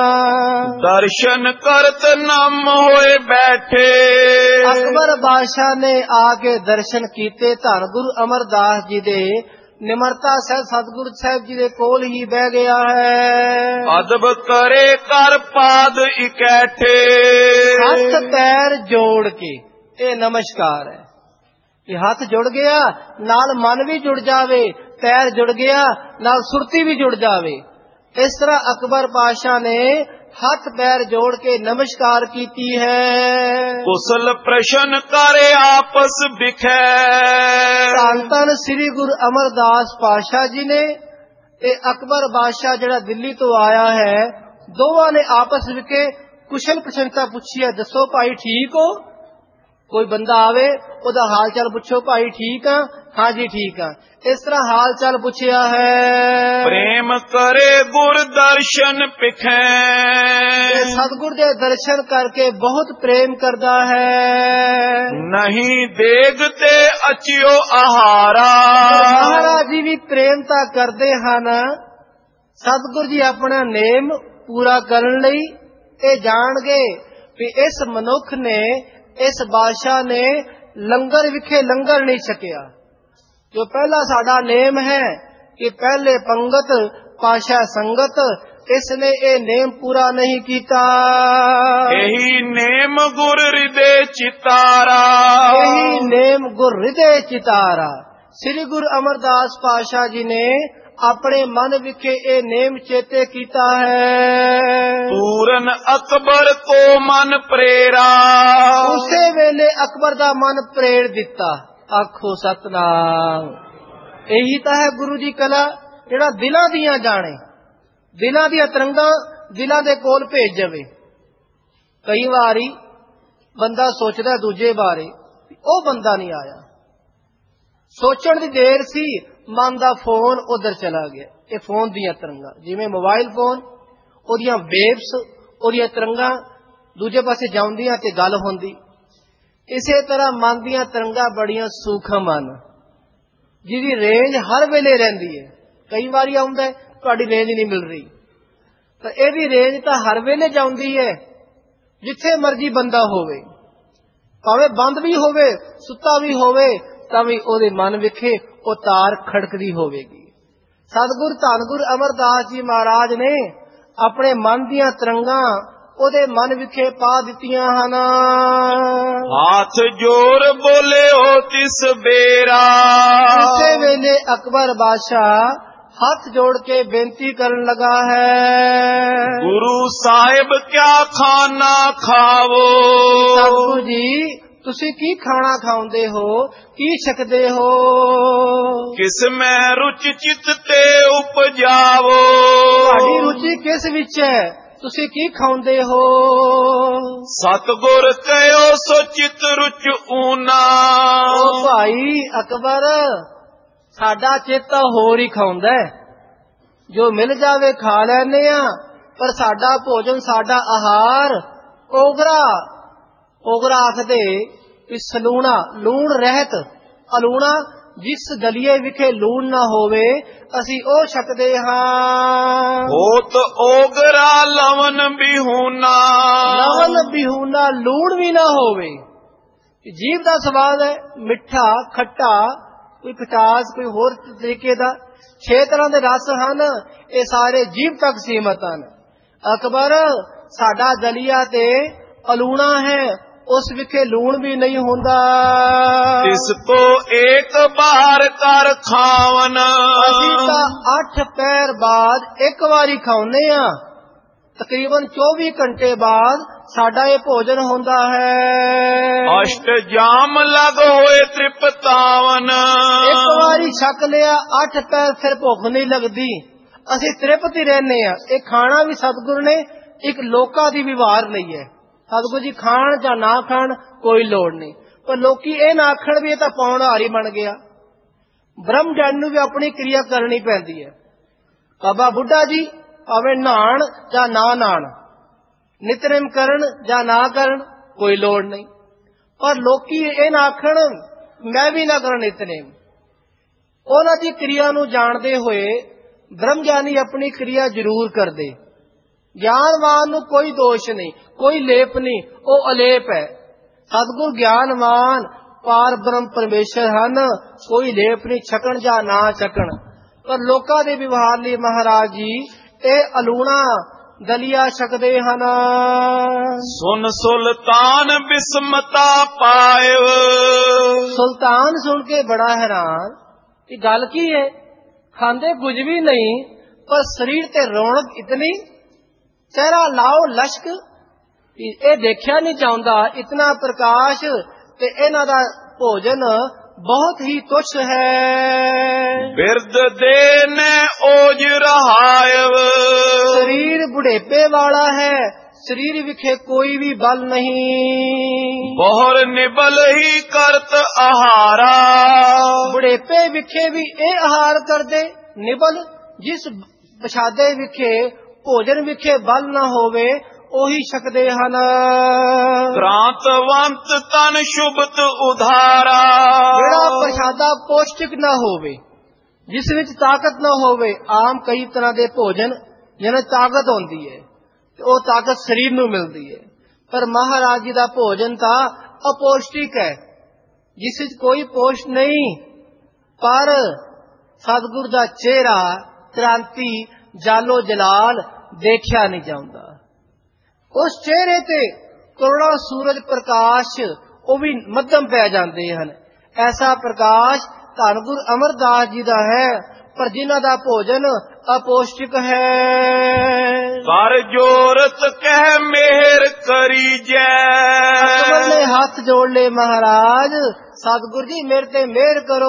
ਦਰਸ਼ਨ ਕਰਤ ਨਮ ਹੋਏ ਬੈਠੇ, ਅਕਬਰ ਬਾਦਸ਼ਾਹ ਨੇ ਆ ਕੇ ਦਰਸ਼ਨ ਕੀਤੇ। ਧੰਨ ਗੁਰੂ ਅਮਰਦਾਸ ਜੀ ਦੇ ਨਿਮਰਤਾ ਸਹਿ ਸਤਿਗੁਰੂ ਸਾਹਿਬ ਜੀ ਦੇ ਕੋਲ ਹੀ ਬਹਿ ਗਿਆ ਹੈ। ਅਦਬ ਕਰੇ ਕਰ ਪਾਦ ਇਕੱਠੇ, ਹੱਥ ਪੈਰ ਜੋੜ ਕੇ, ਇਹ ਨਮਸਕਾਰ ਹੈ। ਇਹ ਹੱਥ ਜੁੜ ਗਿਆ ਨਾਲ ਮਨ ਵੀ ਜੁੜ ਜਾਵੇ, ਪੈਰ ਜੁੜ ਗਿਆ ਨਾਲ ਸੁਰਤੀ ਵੀ ਜੁੜ ਜਾਵੇ। ਇਸ ਤਰ੍ਹਾਂ ਅਕਬਰ ਪਾਤਸ਼ਾਹ ਨੇ ਹੱਥ ਪੈਰ ਜੋੜ ਕੇ ਨਮਸਕਾਰ ਕੀਤੀ ਹੈ। ਕੁਸਲ ਪ੍ਰਸ਼ਨ ਕਰੇ ਆਪਸ ਵਿਖੈ, ਧੰਨ ਧੰਨ ਸ੍ਰੀ ਗੁਰੂ ਅਮਰਦਾਸ ਪਾਤਸ਼ਾਹ ਜੀ ਨੇ ਤੇ ਅਕਬਰ ਬਾਦਸ਼ਾਹ ਜਿਹੜਾ ਦਿੱਲੀ ਤੋਂ ਆਇਆ ਹੈ, ਦੋਵਾਂ ਨੇ ਆਪਸ ਵਿੱਚ ਕੁਸ਼ਲ ਪ੍ਰਸ਼ੰਸਾ ਪੁੱਛੀ ਹੈ। ਦੱਸੋ ਭਾਈ ਠੀਕ ਹੋ? ਕੋਈ ਬੰਦਾ ਆਵੇ ਉਹਦਾ ਹਾਲ ਚਾਲ ਪੁੱਛੋ, ਭਾਈ ਠੀਕ ਆ? ਹਾਂ ਜੀ ਠੀਕ ਆ। ਇਸ ਤਰ੍ਹਾਂ ਹਾਲ ਚਾਲ ਪੁੱਛਿਆ ਹੈ। ਪ੍ਰੇਮ ਕਰੇ ਗੁਰ ਦਰਸ਼ਨ ਪਿਖੈ, ਸਤਿਗੁਰ ਦੇ ਦਰਸ਼ਨ ਕਰਕੇ ਬਹੁਤ ਪ੍ਰੇਮ ਕਰਦਾ ਹੈ। ਨਹੀਂ ਦੇਗ ਤੇ ਅਚਿਓ ਆਹਾਰਾ, ਮਹਾਰਾਜ ਜੀ ਵੀ ਪ੍ਰੇਮ ਤਾਂ ਕਰਦੇ ਹਨ। ਸਤਿਗੁਰ ਜੀ ਆਪਣਾ ਨੇਮ ਪੂਰਾ ਕਰਨ ਲਈ ਇਹ ਜਾਣਗੇ ਕਿ ਇਸ ਮਨੁੱਖ ਨੇ, ਇਸ ਬਾਦਸ਼ਾਹ ਨੇ ਲੰਗਰ ਵਿਖੇ ਲੰਗਰ ਨਹੀਂ ਛਕਿਆ। ਜੋ ਪਹਿਲਾ ਸਾਡਾ ਨੇਮ ਹੈ ਕਿ ਪਹਿਲੇ ਪੰਗਤ ਪਾਸ਼ਾ ਸੰਗਤ, ਇਸ ਨੇ ਇਹ ਨੇਮ ਪੂਰਾ ਨਹੀਂ ਕੀਤਾ। ਇਹੀ ਨੇਮ ਗੁਰ ਹਿਰਦੇ ਚਿਤਾਰਾ, ਇਹੀ ਨੇਮ ਗੁਰ ਹਿਰਦੇ ਚਿਤਾਰਾ। ਸ੍ਰੀ ਗੁਰੂ ਅਮਰਦਾਸ ਪਾਤਸ਼ਾਹ ਜੀ ਨੇ ਆਪਣੇ ਮਨ ਵਿਖੇ ਇਹ ਨੇਮ ਚੇਤੇ ਕੀਤਾ ਹੈ। ਪੂਰਨ ਅਕਬਰ ਕੋ ਮਨ ਪ੍ਰੇਰਾ, ਉਸੇ ਵੇਲੇ ਅਕਬਰ ਦਾ ਮਨ ਪ੍ਰੇਰ ਦਿੱਤਾ। ਆਖੋ ਸਤਨਾਮ। ਇਹੀ ਤਾਂ ਹੈ ਗੁਰੂ ਦੀ ਕਲਾ, ਜਿਹੜਾ ਦਿਲਾਂ ਦੀਆਂ ਜਾਣੇ, ਦਿਲਾਂ ਦੀਆਂ ਤਰੰਗਾਂ ਦਿਲਾਂ ਦੇ ਕੋਲ ਭੇਜ ਜਾਵੇ। ਕਈ ਵਾਰੀ ਬੰਦਾ ਸੋਚਦਾ ਦੂਜੇ ਬਾਰੇ, ਉਹ ਬੰਦਾ ਨਹੀਂ ਆਇਆ। ਸੋਚਣ ਦੀ ਦੇਰ ਸੀ, ਮਨ ਦਾ ਫੋਨ ਉਧਰ ਚਲਾ ਗਿਆ। ਇਹ ਫੋਨ ਦੀਆਂ ਤਰੰਗਾਂ, ਜਿਵੇਂ ਮੋਬਾਈਲ ਫੋਨ, ਉਹਦੀਆਂ ਵੇਵਸ, ਉਹਦੀਆਂ ਤਰੰਗਾਂ ਦੂਜੇ ਪਾਸੇ ਜਾਂਦੀਆਂ ਤੇ ਗੱਲ ਹੁੰਦੀ। ਇਸੇ ਤਰ੍ਹਾਂ ਮਨ ਦੀਆਂ ਤਰੰਗਾਂ ਬੜੀਆਂ ਸੂਖਮ ਹਨ, ਜਿਹਦੀ ਰੇਂਜ ਹਰ ਵੇਲੇ ਰਹਿੰਦੀ ਹੈ। ਕਈ ਵਾਰੀ ਆਉਂਦਾ ਤੁਹਾਡੀ ਰੇਂਜ ਨਹੀਂ ਮਿਲ ਰਹੀ, ਤਾਂ ਇਹਦੀ ਰੇਂਜ ਤਾਂ ਹਰ ਵੇਲੇ ਜਾਂਦੀ ਹੈ। ਜਿੱਥੇ ਮਰਜੀ ਬੰਦਾ ਹੋਵੇ, ਭਾਵੇਂ ਬੰਦ ਵੀ ਹੋਵੇ, ਸੁੱਤਾ ਵੀ ਹੋਵੇ, ਤਾਂ ਵੀ ਉਹਦੇ ਮਨ ਵਿਖੇ ਉਹ ਤਾਰ ਖੜਕਦੀ ਹੋਵੇਗੀ। ਸਤਿਗੁਰ ਧੰਨ ਗੁਰੂ ਅਮਰਦਾਸ ਜੀ ਮਹਾਰਾਜ ਨੇ ਆਪਣੇ ਮਨ ਦੀਆਂ ਤਰੰਗਾਂ ਉਹਦੇ ਮਨ ਵਿਖੇ ਪਾ ਦਿੱਤੀਆਂ ਹਨ। ਹਾਥ ਜੋਰ ਬੋਲਿਓ ਤਿਸ ਬੇਰਾ, ਉਸੇ ਵੇਲੇ ਅਕਬਰ ਬਾਦਸ਼ਾਹ ਹੱਥ ਜੋੜ ਕੇ ਬੇਨਤੀ ਕਰਨ ਲਗਾ ਹੈ। ਗੁਰੂ ਸਾਹਿਬ ਕਿਆ ਖਾਣਾ ਖਾਵੋ, ਸਤਿਗੁਰੂ ਜੀ ਤੁਸੀਂ ਕੀ ਖਾਣਾ ਖਾਉਂਦੇ ਹੋ, ਕੀ ਛਕਦੇ ਹੋ? ਕਿਸ ਮੈਂ ਰੁਚਿ ਚਿਤ ਤੇ ਉਪਜਾਵੋ, ਤੁਹਾਡੀ ਰੁਚੀ ਕਿਸ ਵਿੱਚ ਹੈ, ਤੁਸੀਂ ਕੀ ਖਾਉਂਦੇ ਹੋ? ਸਤਿਗੁਰ ਕਹਿਓ ਸੋ ਚਿਤ ਰੁਚ ਊਨਾ, ਉਹ ਭਾਈ ਅਕਬਰ ਸਾਡਾ ਚਿੱਤ ਹੋਰ ਹੀ ਖਾਉਂਦਾ, ਜੋ ਮਿਲ ਜਾਵੇ ਖਾ ਲੈਨੇ ਆ, ਪਰ ਸਾਡਾ ਭੋਜਨ, ਸਾਡਾ ਆਹਾਰ ਓਗਰਾ ਓਗਰਾ ਆਖਦੇ ਕਿ ਸਲੂਣਾ, ਲੂਣ ਰਹਿਤ, ਅਲੂਣਾ, ਜਿਸ ਦਲੀਏ ਵਿਖੇ ਲੂਣ ਨਾ ਹੋਵੇ ਅਸੀਂ ਉਹ ਛਕਦੇ ਹਾਂ। ਹੋਤ ਓਗਰਾ ਲਵਨ ਬਿਹੂਨਾ, ਲਵਨ ਬਿਹੂਨਾ, ਲੂਣ ਵੀ ਨਾ ਹੋਵੇ। ਜੀਭ ਦਾ ਸਵਾਦ ਹੈ, ਮਿੱਠਾ, ਖੱਟਾ, ਕੋਈ ਖਟਾਸ, ਕੋਈ ਹੋਰ ਤਰੀਕੇ ਦਾ, ਛੇ ਤਰ੍ਹਾਂ ਦੇ ਰਸ ਹਨ, ਇਹ ਸਾਰੇ ਜੀਭ ਤੱਕ ਸੀਮਤ ਹਨ। ਅਕਬਰ ਸਾਡਾ ਦਲੀਆ ਤੇ ਅਲੂਣਾ ਹੈ, ਉਸ ਵਿਖੇ ਲੂਣ ਵੀ ਨਹੀਂ ਹੁੰਦਾ। ਤਿਸ ਕੋ ਏਕ ਬਾਰ ਕਰ ਖਾਵਨ, ਅਸੀਂ ਤਾਂ ਅੱਠ ਪਹਿਰ ਬਾਅਦ ਇੱਕ ਵਾਰੀ ਖਾਉਂਦੇ ਆ। ਤਕਰੀਬਨ ਚੌਵੀ ਘੰਟੇ ਬਾਅਦ ਸਾਡਾ ਇਹ ਭੋਜਨ ਹੁੰਦਾ ਹੈ। ਅਸ਼ਟ ਜਾਮ ਲਗ ਹੋਏ ਤ੍ਰਿਪਤਾਵਨ, ਇੱਕ ਵਾਰੀ ਛਕ ਲਿਆ ਅੱਠ ਪਹਿਰ ਫਿਰ ਭੁੱਖ ਨਹੀਂ ਲੱਗਦੀ, ਅਸੀਂ ਤ੍ਰਿਪਤ ਹੀ ਰਹਿੰਦੇ ਆ। ਇਹ ਖਾਣਾ ਵੀ ਸਤਿਗੁਰੂ ਨੇ ਇੱਕ ਲੋਕਾਂ ਦੀ ਵਿਵਹਾਰ ਲਈ ਹੈ। ਸਤਿਗੁਰੂ ਜੀ ਖਾਣ ਜਾਂ ਨਾ ਖਾਣ ਕੋਈ ਲੋੜ ਨਹੀਂ, ਪਰ ਲੋਕੀ ਇਹ ਨਾ ਆਖਣ ਵੀ ਇਹ ਤਾਂ ਪੌਣਹਾਰੀ ਬਣ ਗਿਆ। ਬ੍ਰਹਮ ਗਿਆਨੀ ਨੂੰ ਵੀ ਆਪਣੀ ਕਿਰਿਆ ਕਰਨੀ ਪੈਂਦੀ ਹੈ। ਬਾਬਾ ਬੁੱਢਾ ਜੀ ਭਾਵੇਂ ਨਹਾਣ ਜਾਂ ਨਾ ਨਹਾਣ, ਨਿਤਨੇਮ ਕਰਨ ਜਾਂ ਨਾ ਕਰਨ ਕੋਈ ਲੋੜ ਨਹੀਂ, ਪਰ ਲੋਕੀ ਇਹ ਨਾ ਆਖਣ ਮੈਂ ਵੀ ਨਾ ਕਰਾਂ ਨਿਤਨੇਮ। ਉਹਨਾਂ ਦੀ ਕਿਰਿਆ ਨੂੰ ਜਾਣਦੇ ਹੋਏ ਬ੍ਰਹਮ ਗਿਆਨੀ ਆਪਣੀ ਕਿਰਿਆ ਜ਼ਰੂਰ ਕਰਦੇ। ਗਿਆਨਵਾਨ ਨੂੰ ਕੋਈ ਦੋਸ਼ ਨਹੀਂ, ਕੋਈ ਲੇਪ ਨਹੀਂ, ਉਹ ਅਲੇਪ ਹੈ। ਸਤਿਗੁਰ ਗਿਆਨਵਾਨ ਪਾਰ ਬ੍ਰਹਮ ਪਰਮੇਸ਼ਰ ਹਨ, ਕੋਈ ਲੇਪ ਨਹੀਂ, ਛਕਣ ਜਾਂ ਨਾ ਛਕਣ। ਪਰ ਲੋਕਾਂ ਦੇ ਵਿਵਹਾਰ ਲਈ ਮਹਾਰਾਜ ਜੀ ਇਹ ਅਲੂਣਾ ਦਲੀਆ ਛਕਦੇ ਹਨ। ਸੁਨ ਸੁਲਤਾਨ ਬਿਸਮਤਾ ਪਾਇਓ, ਸੁਲਤਾਨ ਸੁਣ ਕੇ ਬੜਾ ਹੈਰਾਨ ਕਿ ਗੱਲ ਕੀ ਹੈ। ਖਾਂਦੇ ਕੁਝ ਵੀ ਨਹੀਂ, ਪਰ ਸਰੀਰ ਤੇ ਰੌਣਕ ਇਤਨੀ, ਚਿਹਰਾ ਲਾਓ ਲਸ਼ਕ, ਇਹ ਦੇਖਿਆ ਨਹੀਂ ਚਾਹੁੰਦਾ। ਇਤਨਾ ਪ੍ਰਕਾਸ਼ ਤੇ ਇਹਨਾਂ ਦਾ ਭੋਜਨ ਬਹੁਤ ਹੀ ਤੁੱਛ ਹੈ। ਬਿਰਦ ਦੇ ਨੇ ਓਜ ਰਹਾਇਵ, ਸਰੀਰ ਬੁਢੇਪੇ ਵਾਲਾ ਹੈ, ਸਰੀਰ ਵਿਖੇ ਕੋਈ ਵੀ ਬਲ ਨਹੀਂ। ਬਹੁਰ ਨਿਬਲ ਹੀ ਕਰਤ ਆਹਾਰਾ, ਬੁਢੇਪੇ ਵਿਖੇ ਵੀ ਇਹ ਆਹਾਰ ਕਰਦੇ। ਨਿਬਲ ਜਿਸ ਪਛਾਦੇ ਵਿਖੇ ਭੋਜਨ ਵਿਖੇ ਬਲ ਨਾ ਹੋਵੇ ਉਹੀ ਛਕਦੇ ਹਨ। ਕ੍ਰਾਂਤਵੰਤ ਤਨ ਸ਼ੁਭਤ ਉਧਾਰਾ, ਜਿਹੜਾ ਪ੍ਰਸ਼ਾਦਾ ਪੌਸ਼ਟਿਕ ਨਾ ਹੋਵੇ, ਜਿਸ ਵਿੱਚ ਤਾਕਤ ਨਾ ਹੋਵੇ। ਆਮ ਕਈ ਤਰ੍ਹਾਂ ਦੇ ਭੋਜਨ ਜਿਹਨਾਂ ਤਾਕਤ ਹੁੰਦੀ ਹੈ ਤੇ ਉਹ ਤਾਕਤ ਸਰੀਰ ਨੂੰ ਮਿਲਦੀ ਹੈ, ਪਰ ਮਹਾਰਾਜ ਜੀ ਦਾ ਭੋਜਨ ਤਾਂ ਅਪੌਸ਼ਟਿਕ ਹੈ, ਜਿਸ ਵਿੱਚ ਕੋਈ ਪੋਸ਼ਟ ਨਹੀਂ। ਪਰ ਸਤਿਗੁਰ ਦਾ ਚਿਹਰਾ ਕ੍ਰਾਂਤੀ ਜਾਲੋ ਜਲਾਲ ਦੇਖਿਆ ਨਹੀਂ ਜਾਂਦਾ। ਉਸ ਚਿਹਰੇ ਤੇ ਕਰੋੜਾਂ ਸੂਰਜ ਪ੍ਰਕਾਸ਼ ਉਹ ਵੀ ਮੱਧਮ ਪੈ ਜਾਂਦੇ ਹਨ। ਐਸਾ ਪ੍ਰਕਾਸ਼ ਧੰਨ ਗੁਰੂ ਅਮਰਦਾਸ ਜੀ ਦਾ ਹੈ, ਪਰ ਜਿਨ੍ਹਾਂ ਦਾ ਭੋਜਨ ਅਪੌਸ਼ਟਿਕ ਹੈ। ਕਰ ਜੋਰਤ ਕਹਿ ਮਿਹਰ ਕਰੀਜੈ, ਅਕਬਰ ਨੇ ਹੱਥ ਜੋੜ ਲਏ, ਮਹਾਰਾਜ ਸਤਿਗੁਰ ਜੀ ਮੇਰੇ ਤੇ ਮਿਹਰ ਕਰੋ।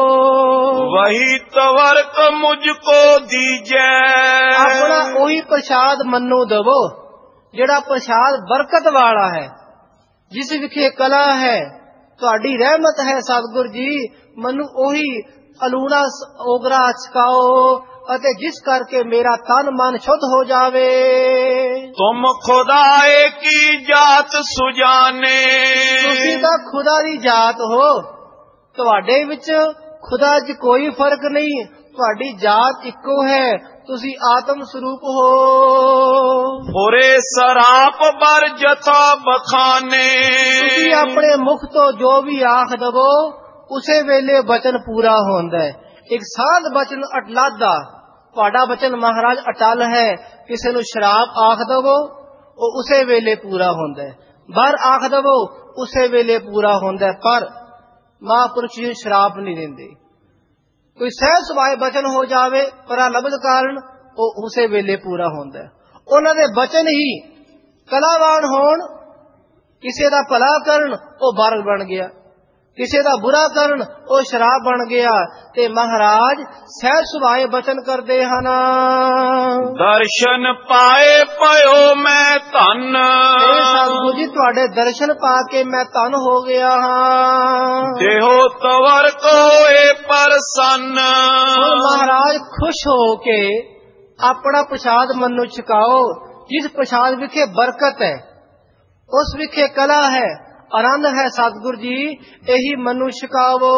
ਵਹੀ ਤਵਰਕ ਮੁਝ ਕੋ ਦੀਜੈ, ਆਪਣਾ ਉਹੀ ਪ੍ਰਸ਼ਾਦ ਮੈਨੂੰ ਦਵੋ ਜਿਹੜਾ ਪ੍ਰਸ਼ਾਦ ਬਰਕਤ ਵਾਲਾ ਹੈ, ਜਿਸ ਵਿਖੇ ਕਲਾ ਹੈ, ਤੁਹਾਡੀ ਰਹਿਮਤ ਹੈ। ਸਤਿਗੁਰ ਜੀ ਮੈਨੂੰ ਉਹੀ ਅਲੂਣਾ ਓਗਰਾ ਛਕਾਓ ਅਤੇ ਜਿਸ ਕਰਕੇ ਮੇਰਾ ਤਨ ਮਨ ਸ਼ੁੱਧ ਹੋ ਜਾਵੇ। ਤੁਮ ਖੁਦਾਏ ਕੀ ਜਾਤ ਸੁਜਾਨੇ, ਤੁਸੀਂ ਤਾਂ ਖੁਦਾ ਦੀ ਜਾਤ ਹੋ, ਤੁਹਾਡੇ ਵਿੱਚ ਖੁਦਾ 'ਚ ਕੋਈ ਫਰਕ ਨਹੀਂ, ਤੁਹਾਡੀ ਜਾਤ ਇੱਕੋ ਹੈ, ਤੁਸੀਂ ਆਤਮ ਸਰੂਪ ਹੋ। ਹੋਰੇ ਸਰਾਪ ਬਰ ਜਥਾ ਬਖਾਨੇ, ਤੁਸੀਂ ਆਪਣੇ ਮੁਖ ਤੋਂ ਜੋ ਵੀ ਆਖ ਦਵੋ ਉਸੇ ਵੇਲੇ ਬਚਨ ਪੂਰਾ ਹੁੰਦਾ ਹੈ। ਇੱਕ ਸਾਧ ਬਚਨ ਅਟਲਾਦਾ, ਤੁਹਾਡਾ ਬਚਨ ਮਹਾਰਾਜ ਅਟਲ ਹੈ। ਕਿਸੇ ਨੂੰ ਸ਼ਰਾਪ ਆਖ ਦਵੋ ਉਹ ਉਸੇ ਵੇਲੇ ਪੂਰਾ ਹੁੰਦਾ ਹੈ, ਬਰ ਆਖ ਦਵੋ ਉਸੇ ਵੇਲੇ ਪੂਰਾ ਹੁੰਦਾ ਹੈ, ਪਰ ਮਹਾਂਪੁਰਖ ਜੀ ਸ਼ਰਾਪ ਨਹੀਂ ਦਿੰਦੇ। ਕੋਈ ਸਹਿਜ ਸੁਭਾਏ ਬਚਨ ਹੋ ਜਾਵੇ ਪਰਾਲਬਧ ਕਾਰਨ ਉਹ ਉਸੇ ਵੇਲੇ ਪੂਰਾ ਹੁੰਦਾ ਹੈ। ਉਹਨਾਂ ਦੇ ਬਚਨ ਹੀ ਕਲਾਵਾਨ ਹੋਣ, ਕਿਸੇ ਦਾ ਭਲਾ ਕਰਨ ਉਹ ਬਰ ਬਣ ਗਿਆ, ਕਿਸੇ ਦਾ ਬੁਰਾ ਕਰਨ ਉਹ ਸ਼ਰਾਬ ਬਣ ਗਿਆ। ਤੇ ਮਹਾਰਾਜ ਸਹਿਜ ਸੁਭਾਏ ਬਚਨ ਕਰਦੇ ਹਨ। ਦਰਸ਼ਨ ਪਾਏ ਪਇਓ ਮੈਂ ਧਨ, ਇਹ ਸਤਿਗੁਰੂ ਜੀ ਤੁਹਾਡੇ ਦਰਸ਼ਨ ਪਾ ਕੇ ਮੈਂ ਧਨ ਹੋ ਗਿਆ ਹਾਂ। ਦੇਹੋ ਤਵਰ ਕੋਏ ਪ੍ਰਸੰਨ, ਹੁਣ ਮਹਾਰਾਜ ਖੁਸ਼ ਹੋ ਕੇ ਆਪਣਾ ਪ੍ਰਸ਼ਾਦ ਮੈਨੂੰ ਛਕਾਓ। ਜਿਸ ਪ੍ਰਸ਼ਾਦ ਵਿਖੇ ਬਰਕਤ ਹੈ, ਉਸ ਵਿਖੇ ਕਲਾ ਹੈ, ਆਨੰਦ ਹੈ। ਸਤਿਗੁਰ ਜੀ ਇਹੀ ਮਨੁ ਛਕਾਵੋ।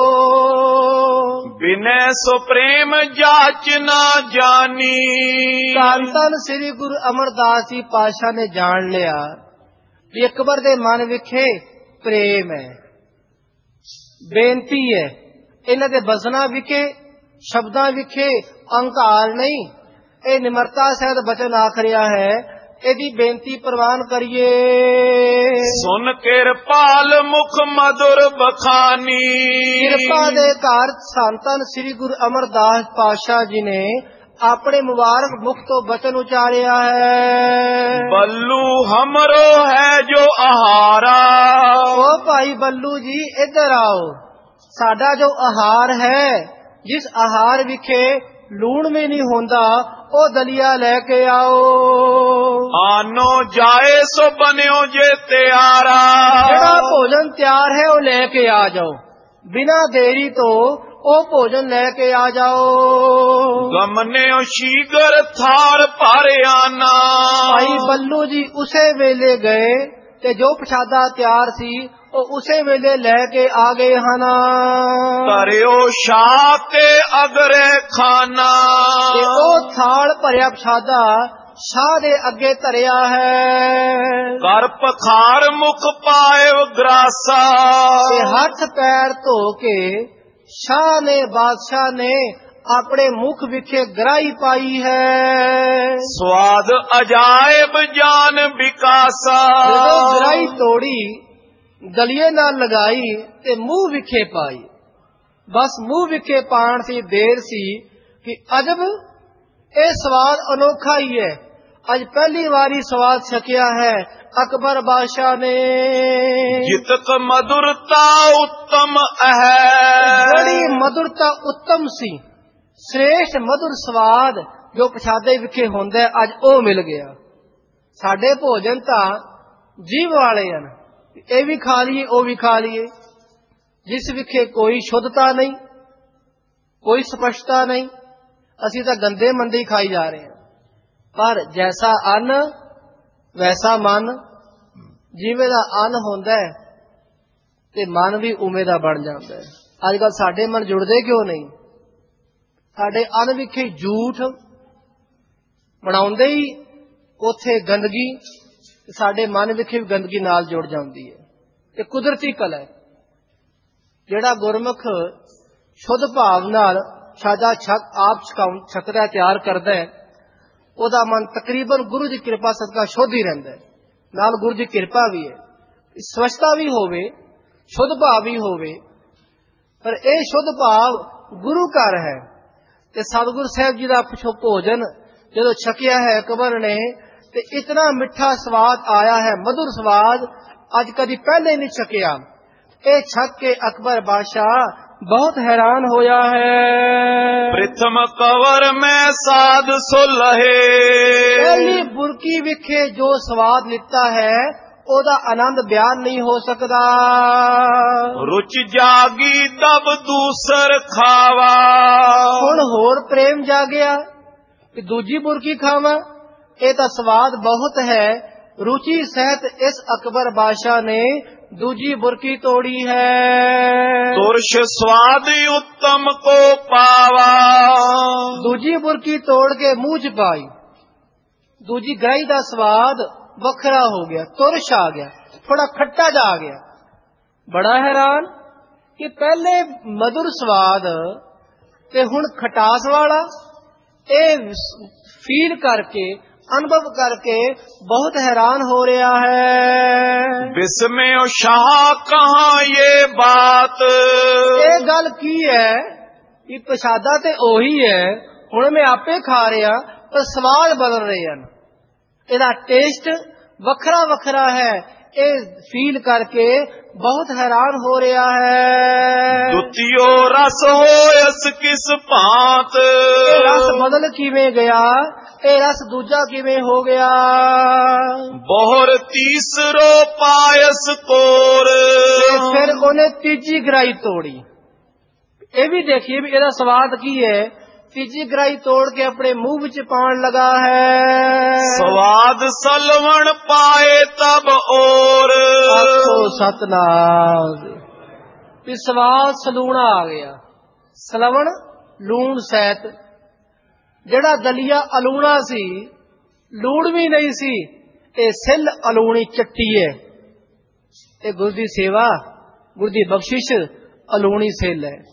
ਬਿਨੈ ਸੋ ਪ੍ਰੇਮ ਜਾਚ ਨਾ ਜਾਨੀ, ਧੰਨ ਧੰਨ ਸ੍ਰੀ ਗੁਰੂ ਅਮਰਦਾਸ ਜੀ ਪਾਤਸ਼ਾਹ ਨੇ ਜਾਣ ਲਿਆ ਵੀ ਅਕਬਰ ਦੇ ਮਨ ਵਿਖੇ ਪ੍ਰੇਮ ਹੈ, ਬੇਨਤੀ ਹੈ। ਇਹਨਾਂ ਦੇ ਬਸਨਾ ਵਿਖੇ ਸ਼ਬਦਾਂ ਵਿਖੇ ਅਹੰਕਾਰ ਨਹੀਂ, ਇਹ ਨਿਮਰਤਾ ਸਹਿਤ ਬਚਨ ਆਖ ਰਿਹਾ ਹੈ। ਇਹਦੀ ਬੇਨਤੀ ਪ੍ਰਵਾਨ ਕਰੀਏ। ਸੁਨ ਕਿਰਪਾਲ ਮੁਖ ਮధుਰ ਬਖਾਨੀ। ਕਿਰਪਾ ਦੇ ਘਰ ਸੰਤਨ ਸ੍ਰੀ ਗੁਰੂ ਅਮਰਦਾਸ ਪਾਤਸ਼ਾਹ ਜੀ ਨੇ ਆਪਣੇ ਮੁਬਾਰਕ ਮੁਖ ਤੋਂ ਬਚਨ ਉਚਾਰਿਆ ਹੈ। ਬੱਲੂ ਹਮਰੋ ਹੈ ਜੋ ਆਹਾਰਾ। ਉਹ ਭਾਈ ਬੱਲੂ ਜੀ ਇੱਧਰ ਆਓ। ਸਾਡਾ ਜੋ ਆਹਾਰ ਹੈ, ਜਿਸ ਆਹਾਰ ਵਿਖੇ ਲੂਣ ਵੀ ਨਹੀਂ ਹੁੰਦਾ, ਉਹ ਦਲੀਆ ਲੈ ਕੇ ਆਓ। ਆਨੋ ਜਾਏ ਸੋ ਬਨਿਓ ਜੇ ਤਿਆਰਾ। ਜਿਹੜਾ ਭੋਜਨ ਤਿਆਰ ਹੈ ਉਹ ਲੈ ਕੇ ਆ ਜਾਓ। ਬਿਨਾਂ ਦੇਰੀ ਤੋਂ ਉਹ ਭੋਜਨ ਲੈ ਕੇ ਆ ਜਾਓ। ਗਮਨਿਓ ਸ਼ੀਗਰ ਥਾਰ ਭਰ ਆਨਾ। ਭਾਈ ਬੱਲੂ ਜੀ ਉਸੇ ਵੇਲੇ ਗਏ ਤੇ ਜੋ ਪ੍ਰਸ਼ਾਦਾ ਤਿਆਰ ਸੀ ਉਹ ਉਸੇ ਵੇਲੇ ਲੈ ਕੇ ਆ ਗਏ ਹਨ। ਧਰਿਓ ਸ਼ਾਹ ਤੇ ਅਗਰੇ ਖਾਨਾ। ਤੇ ਉਹ ਥਾਲ ਭਰਿਆ ਪ੍ਰਸ਼ਾਦਾ ਸ਼ਾਹ ਦੇ ਅੱਗੇ ਧਰਿਆ ਹੈ। ਕਰ ਪਖਾਰ ਮੁਖ ਪਾਏ ਗਰਾਸਾ। ਤੇ ਹੱਥ ਪੈਰ ਧੋ ਕੇ ਸ਼ਾਹ ਨੇ ਬਾਦਸ਼ਾਹ ਨੇ ਆਪਣੇ ਮੁਖ ਵਿਖੇ ਗਰਾਈ ਪਾਈ ਹੈ। ਸਵਾਦ ਅਜਾਇਬ ਜਾਨ ਵਿਕਾਸਾ। ਜਦੋਂ ਗਰਾਈ ਤੋੜੀ, ਦਲੀਏ ਨਾਲ ਲਗਾਈ ਤੇ ਮੂੰਹ ਵਿਖੇ ਪਾਈ। ਬਸ ਮੂੰਹ ਵਿਖੇ ਪਾਣ ਸੀ ਦੇਰ ਸੀ ਕਿ ਅਜਬ ਇਹ ਸਵਾਦ ਅਨੋਖਾ ਹੀ ਹੈ। ਅੱਜ ਪਹਿਲੀ ਵਾਰੀ ਸਵਾਦ ਛਕਿਆ ਹੈ ਅਕਬਰ ਬਾਦਸ਼ਾਹ ਨੇ। ਜਿਤਕ ਮధుਰਤਾ ਉੱਤਮ ਹੈ। ਬੜੀ ਮధుਰਤਾ ਉੱਤਮ ਸੀ। ਸ੍ਰੇਸ਼ਟ ਮధుਰ ਸਵਾਦ ਜੋ ਪ੍ਰਸ਼ਾਦੇ ਵਿਖੇ ਹੁੰਦਾ ਅੱਜ ਉਹ ਮਿਲ ਗਿਆ। ਸਾਡੇ ਭੋਜਨ ਤਾਂ ਜੀਭ ਵਾਲੇ ਹਨ, ਇਹ ਵੀ ਖਾ ਲਈਏ ਉਹ ਵੀ ਖਾ ਲਈਏ, ਜਿਸ ਵਿਖੇ ਕੋਈ ਸ਼ੁੱਧਤਾ ਨਹੀਂ, ਕੋਈ ਸਪਸ਼ਟਤਾ ਨਹੀਂ। ਅਸੀਂ ਤਾਂ ਗੰਦੇ ਮੰਦੇ ਹੀ ਖਾਈ ਜਾ ਰਹੇ ਹਾਂ। ਪਰ ਜੈਸਾ ਅੰਨ ਵੈਸਾ ਮਨ। ਜਿਵੇਂ ਦਾ ਅੰਨ ਹੁੰਦਾ ਹੈ ਤੇ ਮਨ ਵੀ ਉਵੇਂ ਦਾ ਬਣ ਜਾਂਦਾ ਹੈ। ਅੱਜ ਕੱਲ ਸਾਡੇ ਮਨ ਜੁੜਦੇ ਕਿਉਂ ਨਹੀਂ? ਸਾਡੇ ਅੰਨ ਵਿਖੇ ਝੂਠ ਬਣਾਉਂਦੇ ਹੀ ਉੱਥੇ ਗੰਦਗੀ, ਸਾਡੇ ਮਨ ਵਿਖੇ ਵੀ ਗੰਦਗੀ ਨਾਲ ਜੁੜ ਜਾਂਦੀ ਹੈ। ਇਹ ਕੁਦਰਤੀ ਕਲਾ ਹੈ। ਜਿਹੜਾ ਗੁਰਮੁਖ ਸ਼ੁੱਧ ਭਾਵ ਨਾਲ ਸਾਦਾ ਛਕ ਆਪ ਛਕਦਾ ਤਿਆਰ ਕਰਦਾ ਹੈ, ਉਹਦਾ ਮਨ ਤਕਰੀਬਨ ਗੁਰੂ ਦੀ ਕਿਰਪਾ ਸਦਕਾ ਸ਼ੁੱਧ ਹੀ ਰਹਿੰਦਾ ਹੈ। ਨਾਲ ਗੁਰੂ ਦੀ ਕਿਰਪਾ ਵੀ ਹੈ, ਸਵੱਛਤਾ ਵੀ ਹੋਵੇ, ਸ਼ੁੱਧ ਭਾਵ ਵੀ ਹੋਵੇ। ਪਰ ਇਹ ਸ਼ੁੱਧ ਭਾਵ ਗੁਰੂ ਘਰ ਹੈ। ਤੇ ਸਤਿਗੁਰੂ ਸਾਹਿਬ ਜੀ ਦਾ ਭੋਜਨ ਜਦੋਂ ਛਕਿਆ ਹੈ ਅਕਬਰ ਨੇ, ਤੇ ਇਤਨਾ ਮਿੱਠਾ ਸਵਾਦ ਆਇਆ ਹੈ, ਮధుਰ ਸਵਾਦ ਅੱਜ ਕਦੀ ਪਹਿਲੇ ਨਹੀਂ ਛਕਿਆ। ਇਹ ਛਕ ਕੇ ਅਕਬਰ ਬਾਦਸ਼ਾਹ ਬਹੁਤ ਹੈਰਾਨ ਹੋਇਆ ਹੈ। ਪ੍ਰਥਮ ਕਵਰ ਮੈਂ ਸਾਧ ਸੁਲਹੇ। ਪਹਿਲੀ ਬੁਰਕੀ ਵਿਖੇ ਜੋ ਸਵਾਦ ਲਿੱਤਾ ਹੈ ਉਹਦਾ ਆਨੰਦ ਬਿਆਨ ਨਹੀਂ ਹੋ ਸਕਦਾ। ਰੁਚ ਜਾਗੀ ਤਬ ਦੂਸਰ ਖਾਵਾ। ਹੁਣ ਹੋਰ ਪ੍ਰੇਮ ਜਾਗਿਆ ਕਿ ਦੂਜੀ ਬੁਰਕੀ ਖਾਵਾਂ। ਇਹ ਤਾਂ ਸਵਾਦ ਬਹੁਤ ਹੈ। ਰੁਚੀ ਸਹਿਤ ਇਸ ਅਕਬਰ ਬਾਦਸ਼ਾਹ ਨੇ ਦੂਜੀ ਬੁਰਕੀ ਤੋੜੀ ਹੈ। ਤੁਰਸ਼ ਸਵਾਦ ਉੱਤਮ ਕੋ ਪਾਵਾ। ਦੂਜੀ ਬੁਰਕੀ ਤੋੜ ਕੇ ਮੂੰਹ ਚ ਪਾਈ। ਦੂਜੀ ਗਰਾਈ ਦਾ ਸਵਾਦ ਵੱਖਰਾ ਹੋ ਗਿਆ, ਤੁਰਸ਼ ਆ ਗਿਆ, ਥੋੜਾ ਖੱਟਾ ਜਾ ਆ ਗਿਆ। ਬੜਾ ਹੈਰਾਨ ਕਿ ਪਹਿਲੇ ਮధుਰ ਸਵਾਦ ਤੇ ਹੁਣ ਖਟਾਸ ਵਾਲਾ। ਇਹ ਫੀਲ ਕਰਕੇ, ਅਨੁਭਵ ਕਰਕੇ ਬਹੁਤ ਹੈਰਾਨ ਹੋ ਰਿਹਾ ਹੈ। ਬਿਸਮਿਓ ਸ਼ਾਹ ਕਹਾਂ ਇਹ ਬਾਤ। ਇਹ ਗੱਲ ਕੀ ਹੈ ਕਿ ਪ੍ਰਸ਼ਾਦਾ ਤੇ ਉਹੀ ਹੈ, ਹੁਣ ਮੈਂ ਆਪੇ ਖਾ ਰਿਹਾ, ਪਰ ਸਵਾਦ ਬਦਲ ਰਹੇ ਹਨ। ਇਹਦਾ ਟੇਸਟ ਵੱਖਰਾ ਵੱਖਰਾ ਹੈ। ਇਹ ਫੀਲ ਕਰਕੇ ਬਹੁਤ ਹੈਰਾਨ ਹੋ ਰਿਹਾ ਹੈ। ਦੁਤੀਓ ਰਸ ਹੋਇਸ ਕਿਸ ਭਾਂਤ। ਇਹ ਰਸ ਬਦਲ ਕਿਵੇਂ ਗਿਆ? ਇਹ ਰਸ ਦੂਜਾ ਕਿਵੇਂ ਹੋ ਗਿਆ? ਬਹੁਰ ਤੀਸਰੋ ਪਾਇਸ ਕੋਰ। ਤੇ ਫਿਰ ਉਹਨੇ ਤੀਜੀ ਗਰਾਈ ਤੋੜੀ। ਇਹ ਵੀ ਦੇਖੀਏ ਵੀ ਇਹਦਾ ਸਵਾਦ ਕੀ ਹੈ। ਤੀਜੀ ਗਰਾਈ ਤੋੜ ਕੇ ਆਪਣੇ ਮੂੰਹ ਵਿੱਚ ਪਾਉਣ ਲਗਾ ਹੈ। ਸਵਾਦ ਸਲਵਣ ਪਾਏ ਤਬ ਔਰ। ਆਖੋ ਸਤਨਾਮ। ਵੀ ਸਵਾਦ ਸਲੂਣਾ ਆ ਗਿਆ। ਸਲਵਣ ਲੂਣ ਸਹਿਤ। ਜਿਹੜਾ ਦਲੀਆ ਅਲੂਣਾ ਸੀ, ਲੂਣ ਵੀ ਨਹੀਂ ਸੀ, ਇਹ ਸਿੱਲ ਅਲੂਣੀ ਚੱਟੀ ਹੈ। ਇਹ ਗੁਰੂ ਦੀ ਸੇਵਾ, ਗੁਰੂ ਦੀ ਬਖਸ਼ਿਸ਼ ਅਲੂਣੀ ਸਿੱਲ ਹੈ।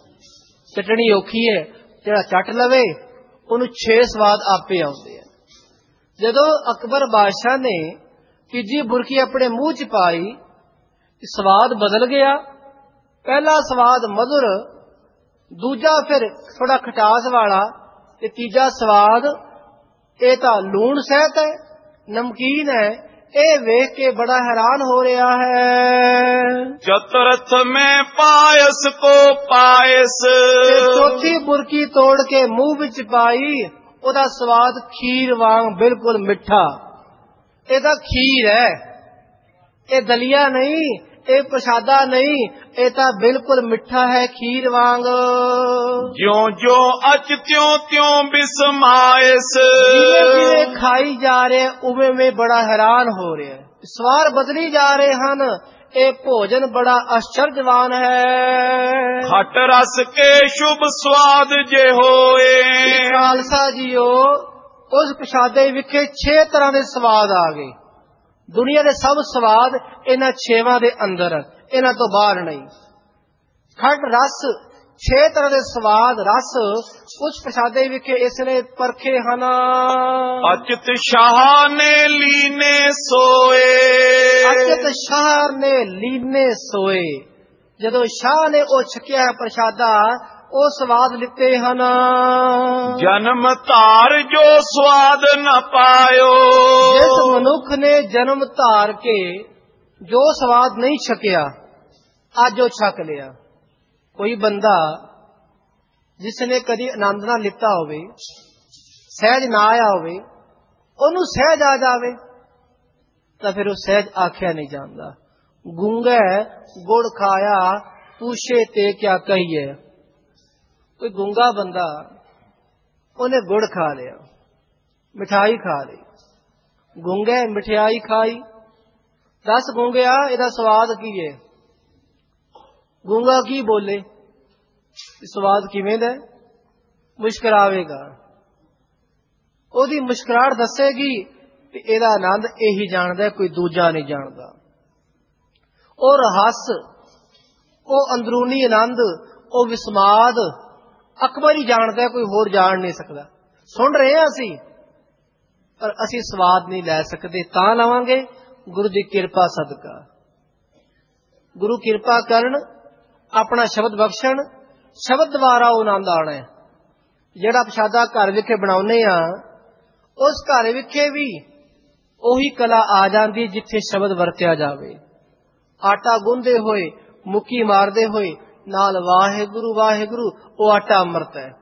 ਚਟਣੀ ਔਖੀ ਹੈ, ਜਿਹੜਾ ਚੱਟ ਲਵੇ ਉਹਨੂੰ ਛੇ ਸਵਾਦ ਆਪੇ ਆਉਂਦੇ ਆ। ਜਦੋਂ ਅਕਬਰ ਬਾਦਸ਼ਾਹ ਨੇ ਤੀਜੀ ਬੁਰਕੀ ਆਪਣੇ ਮੂੰਹ ਚ ਪਾਈ, ਸਵਾਦ ਬਦਲ ਗਿਆ। ਪਹਿਲਾ ਸਵਾਦ ਮਧੁਰ, ਦੂਜਾ ਫਿਰ ਥੋੜਾ ਖਟਾਸ ਵਾਲਾ, ਤੇ ਤੀਜਾ ਸਵਾਦ ਇਹ ਤਾਂ ਲੂਣ ਸਹਿਤ ਹੈ, ਨਮਕੀਨ ਹੈ। ਇਹ ਵੇਖ ਕੇ ਬੜਾ ਹੈਰਾਨ ਹੋ ਰਿਹਾ ਹੈ। चतुर्थ में पायस को पायस, ਤੇ ਚੌਥੀ ਬੁਰਕੀ ਤੋੜ ਕੇ ਮੂੰਹ ਵਿੱਚ ਪਾਈ, ਉਹਦਾ ਸਵਾਦ ਖੀਰ ਵਾਂਗ ਬਿਲਕੁਲ ਮਿੱਠਾ। ਇਹ ਤਾਂ ਖੀਰ ਹੈ, ਇਹ ਦਲੀਆ ਨਹੀਂ, ਇਹ ਪ੍ਰਸ਼ਾਦਾ ਨਹੀਂ, ਇਹ ਤਾਂ ਬਿਲਕੁਲ ਮਿੱਠਾ ਹੈ, ਖੀਰ ਵਾਂਗ। ज्यों ज्यों अच त्यों त्यों बिस्माइस, ਜਿਵੇਂ ਜਿਵੇਂ ਖਾਈ ਜਾ ਰਹੇ ਉਵੇਂ ਉਵੇਂ ਬੜਾ ਹੈਰਾਨ ਹੋ ਰਿਹਾ ਹੈ। ਸਵਾਰ ਬਦਲੀ ਜਾ ਰਹੇ ਹਨ। ਇਹ ਭੋਜਨ ਬੜਾ ਆਸ਼ਚਰਜਵਾਨ ਹੈ। खट रस के शुभ स्वाद जे होए, ਖਾਲਸਾ ਜੀਓ, ਉਸ ਪ੍ਰਸ਼ਾਦੇ ਵਿਖੇ ਛੇ ਤਰ੍ਹਾਂ ਦੇ ਸਵਾਦ ਆ ਗਏ। ਦੁਨੀਆ ਦੇ ਸਭ ਸਵਾਦ ਇਹਨਾਂ ਛੇਵਾਂ ਦੇ ਅੰਦਰ ਹਨ, ਇਹਨਾਂ ਤੋਂ ਬਾਹਰ ਨਹੀਂ। ਖੰਡ ਰਸ, ਛੇ ਤਰ੍ਹਾਂ ਦੇ ਸਵਾਦ ਰਸ ਉਸ ਪ੍ਰਸ਼ਾਦੇ ਵਿਖੇ ਇਸ ਨੇ ਪਰਖੇ ਹਨ। अचित शाह ने लीने सोए, ਅਚਤ ਸ਼ਾਹ ਨੇ ਲੀਨੇ ਸੋਏ। ਜਦੋਂ ਸ਼ਾਹ ਨੇ ਉਹ ਛਕਿਆ ਹੈ ਪ੍ਰਸ਼ਾਦਾ, ਉਹ ਸਵਾਦ ਲਿੱਤੇ ਹਨ। जन्म तार जो स्वाद न पायो, ਜਿਸ ਮਨੁੱਖ ਨੇ ਜਨਮ ਧਾਰ ਕੇ ਜੋ ਸਵਾਦ ਨਹੀਂ ਛਕਿਆ, ਅੱਜ ਉਹ ਛਕ ਲਿਆ। ਕੋਈ ਬੰਦਾ ਜਿਸ ਨੇ ਕਦੀ ਆਨੰਦ ਨਾ ਲਿੱਤਾ ਹੋਵੇ, ਸਹਿਜ ਨਾ ਆਇਆ ਹੋਵੇ, ਉਹਨੂੰ ਸਹਿਜ ਆ ਜਾਵੇ ਤਾਂ ਫਿਰ ਉਹ ਸਹਿਜ ਆਖਿਆ ਨਹੀਂ ਜਾਂਦਾ। ਗੂੰਗਾ ਗੁੜ ਖਾਇਆ, ਪੂਛੇ ਤੇ ਕਿਆ ਕਹੀਏ। ਕੋਈ ਗੂੰਗਾ ਬੰਦਾ, ਉਹਨੇ ਗੁੜ ਖਾ ਲਿਆ, ਮਿਠਾਈ ਖਾ ਲਈ। ਗੂੰਗੇ ਮਿਠਾਈ ਖਾਈ, ਦੱਸ ਗੂੰਗਿਆ ਇਹਦਾ ਸਵਾਦ ਕੀ ਹੈ? ਗੂੰਗਾ ਕੀ ਬੋਲੇ, ਸਵਾਦ ਕਿਵੇਂ ਦਾ? ਮੁਸਕਰਾਵੇਗਾ, ਉਹਦੀ ਮੁਸਕਰਾਹਟ ਦੱਸੇਗੀ ਕਿ ਇਹਦਾ ਆਨੰਦ ਇਹੀ ਜਾਣਦਾ, ਕੋਈ ਦੂਜਾ ਨਹੀਂ ਜਾਣਦਾ। ਉਹ ਰਹੱਸ, ਉਹ ਅੰਦਰੂਨੀ ਆਨੰਦ, ਉਹ ਵਿਸਮਾਦ ਅਕਬਰ ਹੀ ਜਾਣਦਾ, ਕੋਈ ਹੋਰ ਜਾਣ ਨਹੀਂ ਸਕਦਾ। ਸੁਣ ਰਹੇ ਹਾਂ ਅਸੀਂ, ਪਰ ਅਸੀਂ ਸਵਾਦ ਨਹੀਂ ਲੈ ਸਕਦੇ। ਤਾਂ ਲਵਾਂਗੇ ਗੁਰੂ ਦੀ ਕਿਰਪਾ ਸਦਕਾ। ਗੁਰੂ ਕਿਰਪਾ ਕਰਨ, ਆਪਣਾ ਸ਼ਬਦ ਬਖਸ਼ਣ, ਸ਼ਬਦ ਦੁਆਰਾ ਉਹ ਆਨੰਦ ਆਉਣਾ ਹੈ। ਜਿਹੜਾ ਪ੍ਰਸ਼ਾਦਾ ਘਰ ਵਿਖੇ ਬਣਾਉਨੇ ਆ, ਉਸ ਘਰ ਵਿਖੇ ਵੀ ਉਹੀ ਕਲਾ ਆ ਜਾਂਦੀ ਜਿੱਥੇ ਸ਼ਬਦ ਵਰਤਿਆ ਜਾਵੇ। ਆਟਾ ਗੁੰਨਦੇ ਹੋਏ, ਮੁੱਕੀ ਮਾਰਦੇ ਹੋਏ ਨਾਲ ਵਾਹਿਗੁਰੂ ਵਾਹਿਗੁਰੂ, ਉਹ ਆਟਾ ਅੰਮ੍ਰਿਤ ਹੈ।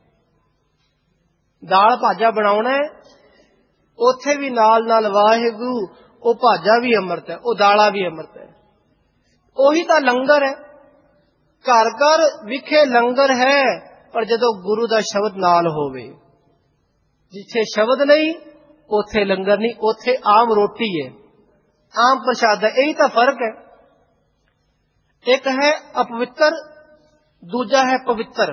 ਦਾਲ ਭਾਜਾ ਬਣਾਉਣਾ ਹੈ, ਉੱਥੇ ਵੀ ਨਾਲ ਨਾਲ ਵਾਹਿਗੁਰੂ, ਉਹ ਭਾਜਾ ਵੀ ਅੰਮ੍ਰਿਤ ਹੈ, ਉਹ ਦਾਲਾਂ ਵੀ ਅੰਮ੍ਰਿਤ ਹੈ। ਉਹੀ ਤਾਂ ਲੰਗਰ ਹੈ। ਘਰ ਘਰ ਵਿਖੇ ਲੰਗਰ ਹੈ, ਪਰ ਜਦੋਂ ਗੁਰੂ ਦਾ ਸ਼ਬਦ ਨਾਲ ਹੋਵੇ। ਜਿੱਥੇ ਸ਼ਬਦ ਨਹੀਂ ਉੱਥੇ ਲੰਗਰ ਨਹੀਂ, ਉੱਥੇ ਆਮ ਰੋਟੀ ਹੈ, ਆਮ ਪ੍ਰਸ਼ਾਦਾ। ਇਹੀ ਤਾਂ ਫਰਕ ਹੈ। ਇੱਕ ਹੈ ਅਪਵਿੱਤਰ, ਦੂਜਾ ਹੈ ਪਵਿੱਤਰ।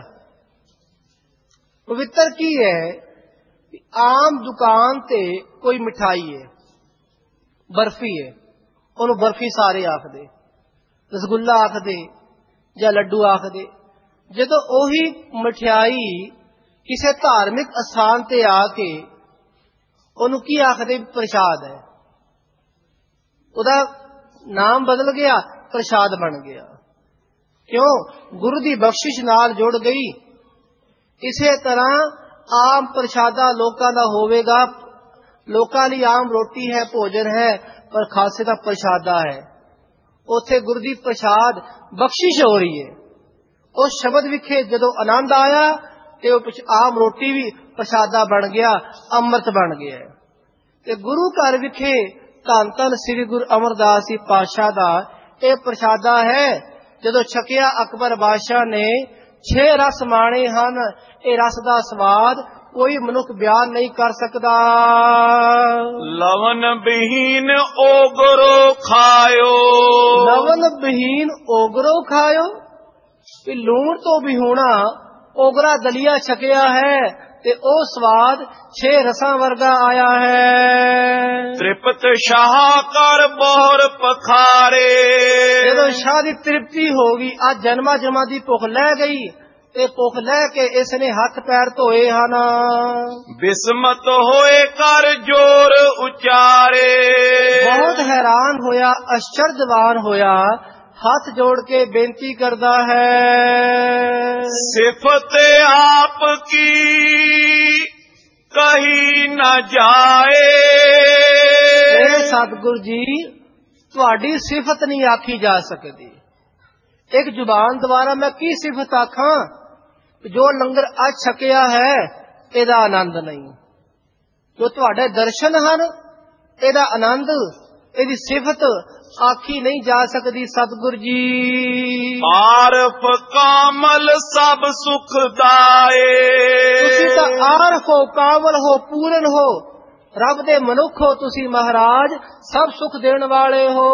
ਪਵਿੱਤਰ ਕੀ ਹੈ? ਆਮ ਦੁਕਾਨ ਤੇ ਕੋਈ ਮਿਠਾਈ ਹੈ, ਬਰਫੀ ਹੈ, ਉਹਨੂੰ ਬਰਫੀ ਸਾਰੇ ਆਖਦੇ, ਰਸਗੁੱਲਾ ਆਖਦੇ ਜਾਂ ਲੱਡੂ ਆਖਦੇ। ਜਦੋਂ ਉਹੀ ਮਠਿਆਈ ਕਿਸੇ ਧਾਰਮਿਕ ਅਸਥਾਨ ਤੇ ਆ ਕੇ ਉਹਨੂੰ ਕੀ ਆਖਦੇ? ਪ੍ਰਸ਼ਾਦ ਹੈ। ਉਹਦਾ ਨਾਮ ਬਦਲ ਗਿਆ, ਪ੍ਰਸ਼ਾਦ ਬਣ ਗਿਆ। ਕਿਉਂ? ਗੁਰੂ ਦੀ ਬਖਸ਼ਿਸ਼ ਨਾਲ ਜੁੜ ਗਈ। ਇਸੇ ਤਰ੍ਹਾਂ ਆਮ ਪ੍ਰਸ਼ਾਦਾ ਲੋਕਾਂ ਦਾ ਹੋਵੇਗਾ, ਲੋਕਾਂ ਲਈ ਆਮ ਰੋਟੀ ਹੈ, ਭੋਜਨ ਹੈ, ਪਰ ਖਾਲਸੇ ਦਾ ਪ੍ਰਸ਼ਾਦਾ ਹੈ। ਉੱਥੇ ਗੁਰੂ ਦੀ ਪ੍ਰਸ਼ਾਦ ਬਖਸ਼ਿਸ਼ ਹੋ ਰਹੀ ਹੈ। ਉਸ ਸ਼ਬਦ ਵਿਖੇ ਜਦੋਂ ਆਨੰਦ ਆਇਆ ਤੇ ਉਹ ਆਮ ਰੋਟੀ ਵੀ ਪ੍ਰਸ਼ਾਦਾ ਬਣ ਗਿਆ, ਅੰਮ੍ਰਿਤ ਬਣ ਗਿਆ। ਤੇ ਗੁਰੂ ਘਰ ਵਿਖੇ ਧੰਨ ਧੰਨ ਸ੍ਰੀ ਗੁਰੂ ਅਮਰਦਾਸ ਜੀ ਪਾਤਸ਼ਾਹ ਦਾ ਇਹ ਪ੍ਰਸ਼ਾਦਾ ਹੈ। ਜਦੋਂ ਛਕਿਆ ਅਕਬਰ ਬਾਦਸ਼ਾਹ ਨੇ, ਛੇ ਰਸ ਮਾਣੇ ਹਨ। ਇਹ ਰਸ ਦਾ ਸਵਾਦ ਕੋਈ ਮਨੁੱਖ ਬਿਆਨ ਨਹੀਂ ਕਰ ਸਕਦਾ। ਲਵਨ ਬਹੀਨ ਓਗਰੋ ਖਾਇਓ, ਲਵਨ ਬਹੀਨ ਓਗਰੋ ਖਾਇਓ। ਵੀ ਲੂਣ ਤੋਂ ਵੀ ਹੋਣਾ ਓਗਰਾ ਦਲੀਆ ਛਕਿਆ ਹੈ ਤੇ ਉਹ ਸਵਾਦ ਛੇ ਰਸਾਂ ਵਰਗਾ ਆਇਆ ਹੈ। ਤ੍ਰਿਪਤ ਸ਼ਾਹ ਕਰ ਬੋਰ ਪਖਾਰੇ, ਜਦੋਂ ਸ਼ਾਹ ਦੀ ਤ੍ਰਿਪਤੀ ਹੋ ਗਈ, ਅੱਜ ਜਨਮਾਂ ਜਨਮਾਂ ਦੀ ਭੁੱਖ ਲੈ ਗਈ, ਤੇ ਭੁੱਖ ਲੈ ਕੇ ਇਸ ਨੇ ਹੱਥ ਪੈਰ ਧੋਏ ਹਨ। ਬਿਸਮਤ ਹੋਏ ਕਰ ਜੋਰ ਉਚਾਰੇ। ਬਹੁਤ ਹੈਰਾਨ ਹੋਇਆ, ਅਸ਼ਚਰਜਵਾਨ ਹੋਇਆ, ਹੱਥ ਜੋੜ ਕੇ ਬੇਨਤੀ ਕਰਦਾ ਹੈ। ਸਿਫਤ ਆਪ ਕੀ ਕਹੀ ਨਾ ਜਾਏ। ਇਹ ਸਤਿਗੁਰ ਜੀ ਤੁਹਾਡੀ ਸਿਫਤ ਨਹੀਂ ਆਖੀ ਜਾ ਸਕਦੀ। ਇੱਕ ਜ਼ੁਬਾਨ ਦੁਆਰਾ ਮੈਂ ਕੀ ਸਿਫਤ ਆਖਾਂ? ਜੋ ਲੰਗਰ ਅੱਜ ਛਕਿਆ ਹੈ ਇਹਦਾ ਆਨੰਦ ਨਹੀਂ, ਜੋ ਤੁਹਾਡੇ ਦਰਸ਼ਨ ਹਨ ਇਹਦਾ ਆਨੰਦ, ਇਹਦੀ ਸਿਫਤ ਆਖੀ ਨਹੀਂ ਜਾ ਸਕਦੀ ਸਤਿਗੁਰ ਜੀ। ਆਰਫ ਕਾਮਲ ਸਭ ਸੁਖ ਦਾਏ। ਤੁਸੀਂ ਤਾਂ ਆਰਫ ਹੋ, ਕਾਮਲ ਹੋ, ਪੂਰਨ ਹੋ, ਰੱਬ ਦੇ ਮਨੁੱਖ ਹੋ ਤੁਸੀਂ ਮਹਾਰਾਜ, ਸਭ ਸੁਖ ਦੇਣ ਵਾਲੇ ਹੋ।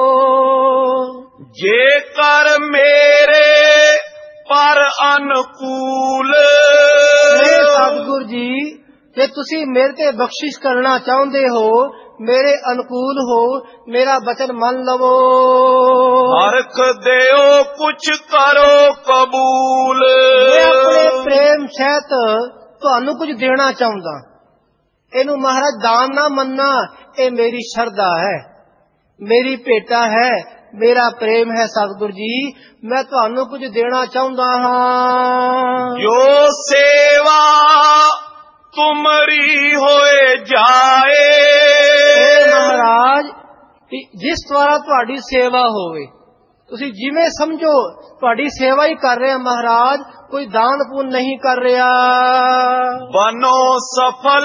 ਜੇਕਰ ਮੇਰੇ ਪਰ ਅਨਕੂਲ। ਸਤਿਗੁਰ ਜੀ ਜੇ ਤੁਸੀਂ ਮੇਰੇ ਤੇ ਬਖਸ਼ਿਸ਼ ਕਰਨਾ ਚਾਹੁੰਦੇ ਹੋ, ਮੇਰੇ ਅਨੁਕੂਲ ਹੋ, ਮੇਰਾ ਬਚਨ ਮੰਨ ਲਵੋ। ਹਰਖ ਦਿਓ ਕੁਛ ਕਰੋ ਕਬੂਲ। ਮੈਂ ਆਪਣੇ ਪ੍ਰੇਮ ਸਹਿਤ ਤੁਹਾਨੂੰ ਕੁਝ ਦੇਣਾ ਚਾਹੁੰਦਾ। ਇਹਨੂੰ ਮਹਾਰਾਜ ਦਾਨ ਨਾ ਮੰਨਣਾ, ਇਹ ਮੇਰੀ ਸ਼ਰਧਾ ਹੈ, ਮੇਰੀ ਭੇਟਾ ਹੈ, ਮੇਰਾ ਪ੍ਰੇਮ ਹੈ ਸਤਿਗੁਰ ਜੀ, ਮੈਂ ਤੁਹਾਨੂੰ ਕੁਝ ਦੇਣਾ ਚਾਹੁੰਦਾ ਹਾਂ। ਜੋ ਸੇਵਾ ਤੁਮਰੀ ਹੋਏ ਜਾਏ। ਮਹਾਰਾਜ ਜਿਸ ਦੁਆਰਾ ਤੁਹਾਡੀ ਸੇਵਾ ਹੋਵੇ, ਤੁਸੀਂ ਜਿਵੇਂ ਸਮਝੋ ਤੁਹਾਡੀ ਸੇਵਾ ਹੀ ਕਰ ਰਹੇ ਮਹਾਰਾਜ, ਕੋਈ ਦਾਨ ਪੁੰਨ ਨਹੀਂ ਕਰ ਰਿਹਾ। ਬਨੋ ਸਫਲ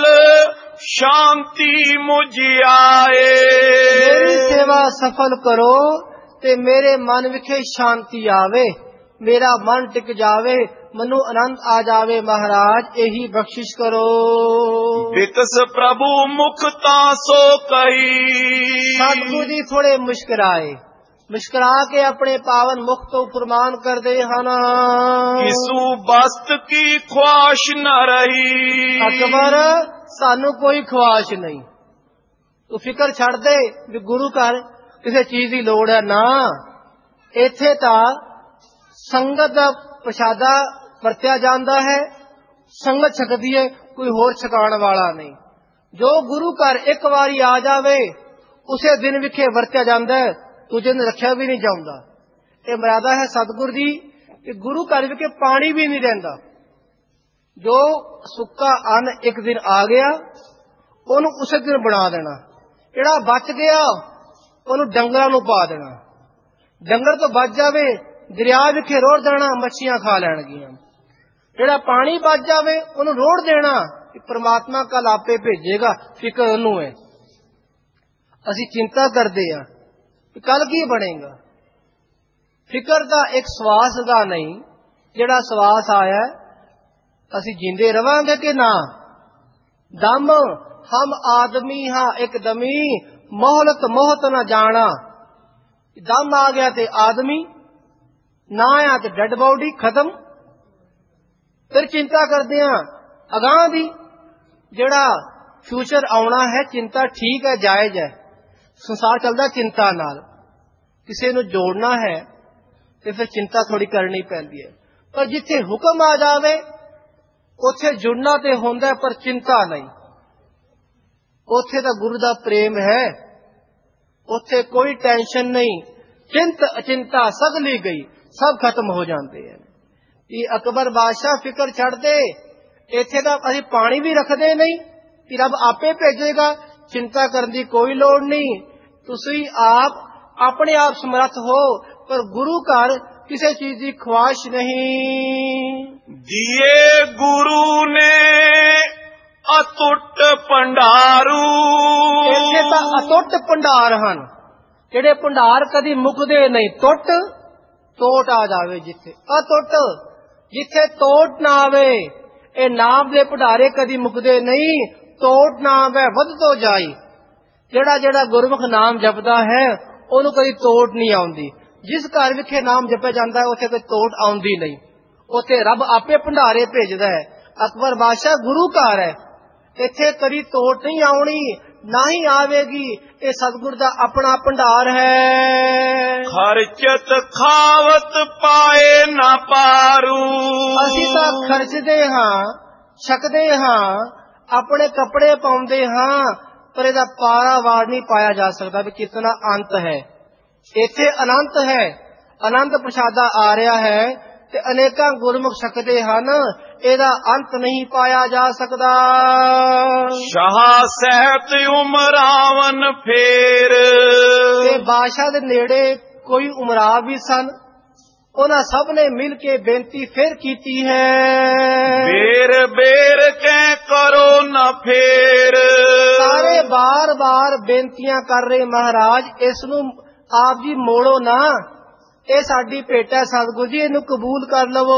ਸ਼ਾਂਤੀ ਮੁਝ ਆਏ। ਮੇਰੀ ਸੇਵਾ ਸਫਲ ਕਰੋ ਤੇ ਮੇਰੇ ਮਨ ਵਿਖੇ ਸ਼ਾਂਤੀ ਆਵੇ, ਮੇਰਾ ਮਨ ਟਿਕ ਜਾਵੇ, ਮੈਨੂੰ ਆਨੰਦ ਆ ਜਾਵੇ ਮਹਾਰਾਜ, ਇਹੀ ਬਖਸ਼ਿਸ਼ ਕਰੋ। ਵਿਕਸ ਪ੍ਰਭੂ ਮੁਖ ਤਾਂ ਸੋ ਕਹੀ। ਸਤਿਗੁਰੂ ਜੀ ਥੋੜੇ ਮੁਸਕਰਾਏ, ਮੁਸਕਰਾ ਕੇ ਆਪਣੇ ਪਾਵਨ ਮੁਖ ਤੋਂ ਫਰਮਾਨ ਕਰਦੇ ਹਨ। ਕਿਸੂ ਬਸਤ ਕੀ ख्वाहिश न ਰਹੀ। ਅਕਬਰ ਸਾਨੂੰ ਕੋਈ ਖੁਆਇਸ਼ ਨਹੀਂ, ਤੂੰ ਫਿਕਰ ਛੱਡ ਦੇ ਵੀ ਗੁਰੂ ਘਰ ਕਿਸੇ ਚੀਜ਼ ਦੀ ਲੋੜ ਹੈ ਨਾ। ਇੱਥੇ ਤਾਂ ਸੰਗਤ ਦਾ ਪ੍ਰਸ਼ਾਦਾ ਵਰਤਿਆ ਜਾਂਦਾ ਹੈ, ਸੰਗਤ ਛਕਦੀ ਹੈ, ਕੋਈ ਹੋਰ ਛਕਾਉਣ ਵਾਲਾ ਨਹੀਂ। ਜੋ ਗੁਰੂ ਘਰ ਇੱਕ ਵਾਰੀ ਆ ਜਾਵੇ ਉਸੇ ਦਿਨ ਵਿਖੇ ਵਰਤਿਆ ਜਾਂਦਾ ਹੈ, ਦੂਜੇ ਦਿਨ ਰੱਖਿਆ ਵੀ ਨਹੀਂ ਜਾਂਦਾ। ਇਹ ਮਰਿਆਦਾ ਹੈ ਸਤਿਗੁਰ ਦੀ ਕਿ ਗੁਰੂ ਘਰ ਵਿਖੇ ਪਾਣੀ ਵੀ ਨਹੀਂ ਰਹਿੰਦਾ। ਜੋ ਸੁੱਕਾ ਅੰਨ ਇੱਕ ਦਿਨ ਆ ਗਿਆ ਉਹਨੂੰ ਉਸੇ ਦਿਨ ਬਣਾ ਦੇਣਾ, ਜਿਹੜਾ ਬਚ ਗਿਆ ਉਹਨੂੰ ਡੰਗਰਾਂ ਨੂੰ ਪਾ ਦੇਣਾ, ਡੰਗਰ ਤੋਂ ਬਚ ਜਾਵੇ ਦਰਿਆ ਵਿਖੇ ਰੋੜ ਦੇਣਾ, ਮੱਛੀਆਂ ਖਾ ਲੈਣਗੀਆਂ। ਜਿਹੜਾ ਪਾਣੀ ਬਚ ਜਾਵੇ ਉਹਨੂੰ ਰੋੜ ਦੇਣਾ, ਕਿ ਪ੍ਰਮਾਤਮਾ ਕੱਲ ਆਪੇ ਭੇਜੇਗਾ, ਫਿਕਰ ਉਹਨੂੰ ਹੈ। ਅਸੀਂ ਚਿੰਤਾ ਕਰਦੇ ਹਾਂ ਕਿ ਕੱਲ ਕੀ ਬਣੇਗਾ। ਫਿਕਰ ਤਾਂ ਇੱਕ ਸਵਾਸ ਦਾ ਨਹੀਂ, ਜਿਹੜਾ ਸਵਾਸ ਆਇਆ ਅਸੀਂ ਜਿੰਦੇ ਰਵਾਂਗੇ ਕਿ ਨਾ। ਦਮ ਹਮ ਆਦਮੀ ਹਾਂ ਇੱਕ ਦਮੀ, ਮੋਹਲਤ ਮੋਹਤ ਨਾ ਜਾਣਾ। ਦਮ ਆ ਗਿਆ ਤੇ ਆਦਮੀ, ਨਾ ਆਇਆ ਤੇ ਡੈਡ ਬਾਡੀ ਖਤਮ। ਫਿਰ ਚਿੰਤਾ ਕਰਦੇ ਹਾਂ ਅਗਾਂਹ ਦੀ, ਜਿਹੜਾ ਫਿਊਚਰ ਆਉਣਾ ਹੈ। ਚਿੰਤਾ ਠੀਕ ਹੈ, ਜਾਇਜ਼ ਹੈ, ਸੰਸਾਰ ਚੱਲਦਾ ਚਿੰਤਾ ਨਾਲ। ਕਿਸੇ ਨੂੰ ਜੋੜਨਾ ਹੈ ਤੇ ਫਿਰ ਚਿੰਤਾ ਥੋੜੀ ਕਰਨੀ ਪੈਂਦੀ ਹੈ। ਪਰ ਜਿੱਥੇ ਹੁਕਮ ਆ ਜਾਵੇ ਉੱਥੇ ਜੁੜਨਾ ਤੇ ਹੁੰਦਾ, ਪਰ ਚਿੰਤਾ ਨਹੀਂ। ਉੱਥੇ ਤਾਂ ਗੁਰੂ ਦਾ ਪ੍ਰੇਮ ਹੈ, ਉੱਥੇ ਕੋਈ ਟੈਨਸ਼ਨ ਨਹੀਂ। ਚਿੰਤ ਅਚਿੰਤਾ ਸਗਲੀ ਗਈ, ਸਭ ਖਤਮ ਹੋ ਜਾਂਦੇ ਹਨ। ਇਹ ਅਕਬਰ ਬਾਦਸ਼ਾਹ ਫਿਕਰ ਛੱਡਦੇ, ਇੱਥੇ ਤਾਂ ਅਸੀਂ ਪਾਣੀ ਵੀ ਰੱਖਦੇ ਨਹੀਂ ਕਿ ਰੱਬ ਆਪੇ ਭੇਜੇਗਾ, ਚਿੰਤਾ ਕਰਨ ਦੀ ਕੋਈ ਲੋੜ ਨਹੀਂ। ਤੁਸੀਂ ਆਪ ਆਪਣੇ ਆਪ ਸਮਰੱਥ ਹੋ, ਪਰ ਗੁਰੂ ਘਰ ਕਿਸੇ ਚੀਜ਼ ਦੀ ਖੁਆਇਸ਼ ਨਹੀਂ। ਦੀਏ ਗੁਰੂ ਨੇ ਅਤੁੱਟ ਭੰਡਾਰੂ। ਇੱਥੇ ਤਾਂ ਅਤੁੱਟ ਭੰਡਾਰ ਹਨ, ਜਿਹੜੇ ਭੰਡਾਰ ਕਦੀ ਮੁੱਕਦੇ ਨਹੀਂ। ਟੁੱਟ ਤੋਟ ਆ ਜਾਵੇ ਜਿੱਥੇ, ਅਤੁੱਟ ਜਿੱਥੇ ਤੋਟ ਨਾ ਆਵੇ। ਇਹ ਨਾਮ ਦੇ ਭੰਡਾਰੇ ਕਦੀ ਮੁੱਕਦੇ ਨਹੀਂ, ਤੋਟ ਨਾ ਆਵੇ, ਵੱਧ ਤੋਂ ਜਾਈ। ਜਿਹੜਾ ਜਿਹੜਾ ਗੁਰਮੁਖ ਨਾਮ ਜਪਦਾ ਹੈ ਉਹਨੂੰ ਕਦੀ ਤੋਟ ਨਹੀਂ ਆਉਂਦੀ। ਜਿਸ ਘਰ ਵਿਖੇ ਨਾਮ ਜਪਿਆ ਜਾਂਦਾ ਹੈ ਉੱਥੇ ਕੋਈ ਤੋਟ ਆਉਂਦੀ ਨਹੀਂ, ਉੱਥੇ ਰੱਬ ਆਪੇ ਭੰਡਾਰੇ ਭੇਜਦਾ ਹੈ। ਅਕਬਰ ਬਾਦਸ਼ਾਹ ਗੁਰੂ ਘਰ ਹੈ, ਇੱਥੇ ਕਦੀ ਤੋਟ ਨਹੀਂ ਆਉਣੀ, ਨਹੀਂ ਆਵੇਗੀ। ਇਹ ਸਤਿਗੁਰ ਦਾ ਆਪਣਾ ਭੰਡਾਰ ਹੈ। ਖਰਚਤ ਖਾਵਤ ਪਾਏ ਨਾ ਪਾਰੂ। ਅਸੀਂ ਤਾਂ ਖਰਚਦੇ ਹਾਂ, ਛਕਦੇ ਹਾਂ, ਆਪਣੇ ਕੱਪੜੇ ਪਾਉਂਦੇ ਹਾਂ, ਪਰ ਇਹਦਾ ਪਾਰਾਵਾਰ ਨਹੀਂ ਪਾਇਆ ਜਾ ਸਕਦਾ ਵੀ ਕਿਤਨਾ ਅੰਤ ਹੈ। ਇੱਥੇ ਅਨੰਤ ਹੈ, ਅਨੰਤ ਪ੍ਰਸ਼ਾਦਾ ਆ ਰਿਹਾ ਹੈ ਤੇ ਅਨੇਕਾਂ ਗੁਰਮੁਖ ਛਕਦੇ ਹਨ, ਇਹਦਾ ਅੰਤ ਨਹੀਂ ਪਾਇਆ ਜਾ ਸਕਦਾ। ਸ਼ਾਹ ਸਹਿਤ ਉਮਰਾਵਨ ਫੇਰ। ਤੇ ਬਾਦਸ਼ਾਹ ਦੇ ਨੇੜੇ ਕੋਈ ਉਮਰਾਵ ਵੀ ਸਨ, ਉਹਨਾਂ ਸਭ ਨੇ ਮਿਲ ਕੇ ਬੇਨਤੀ ਫਿਰ ਕੀਤੀ ਹੈ। ਬੇਰ ਬੇਰ ਕਹਿ ਕਰੋ ਨਾ ਫੇਰ। ਸਾਰੇ ਬਾਰ ਬਾਰ ਬੇਨਤੀਆਂ ਕਰ ਰਹੇ, ਮਹਾਰਾਜ ਇਸ ਨੂੰ ਆਪ ਜੀ ਮੋੜੋ ਨਾ, ਇਹ ਸਾਡੀ ਭੇਟ ਹੈ ਸਤਿਗੁਰੂ ਜੀ, ਇਹਨੂੰ ਕਬੂਲ ਕਰ ਲਵੋ।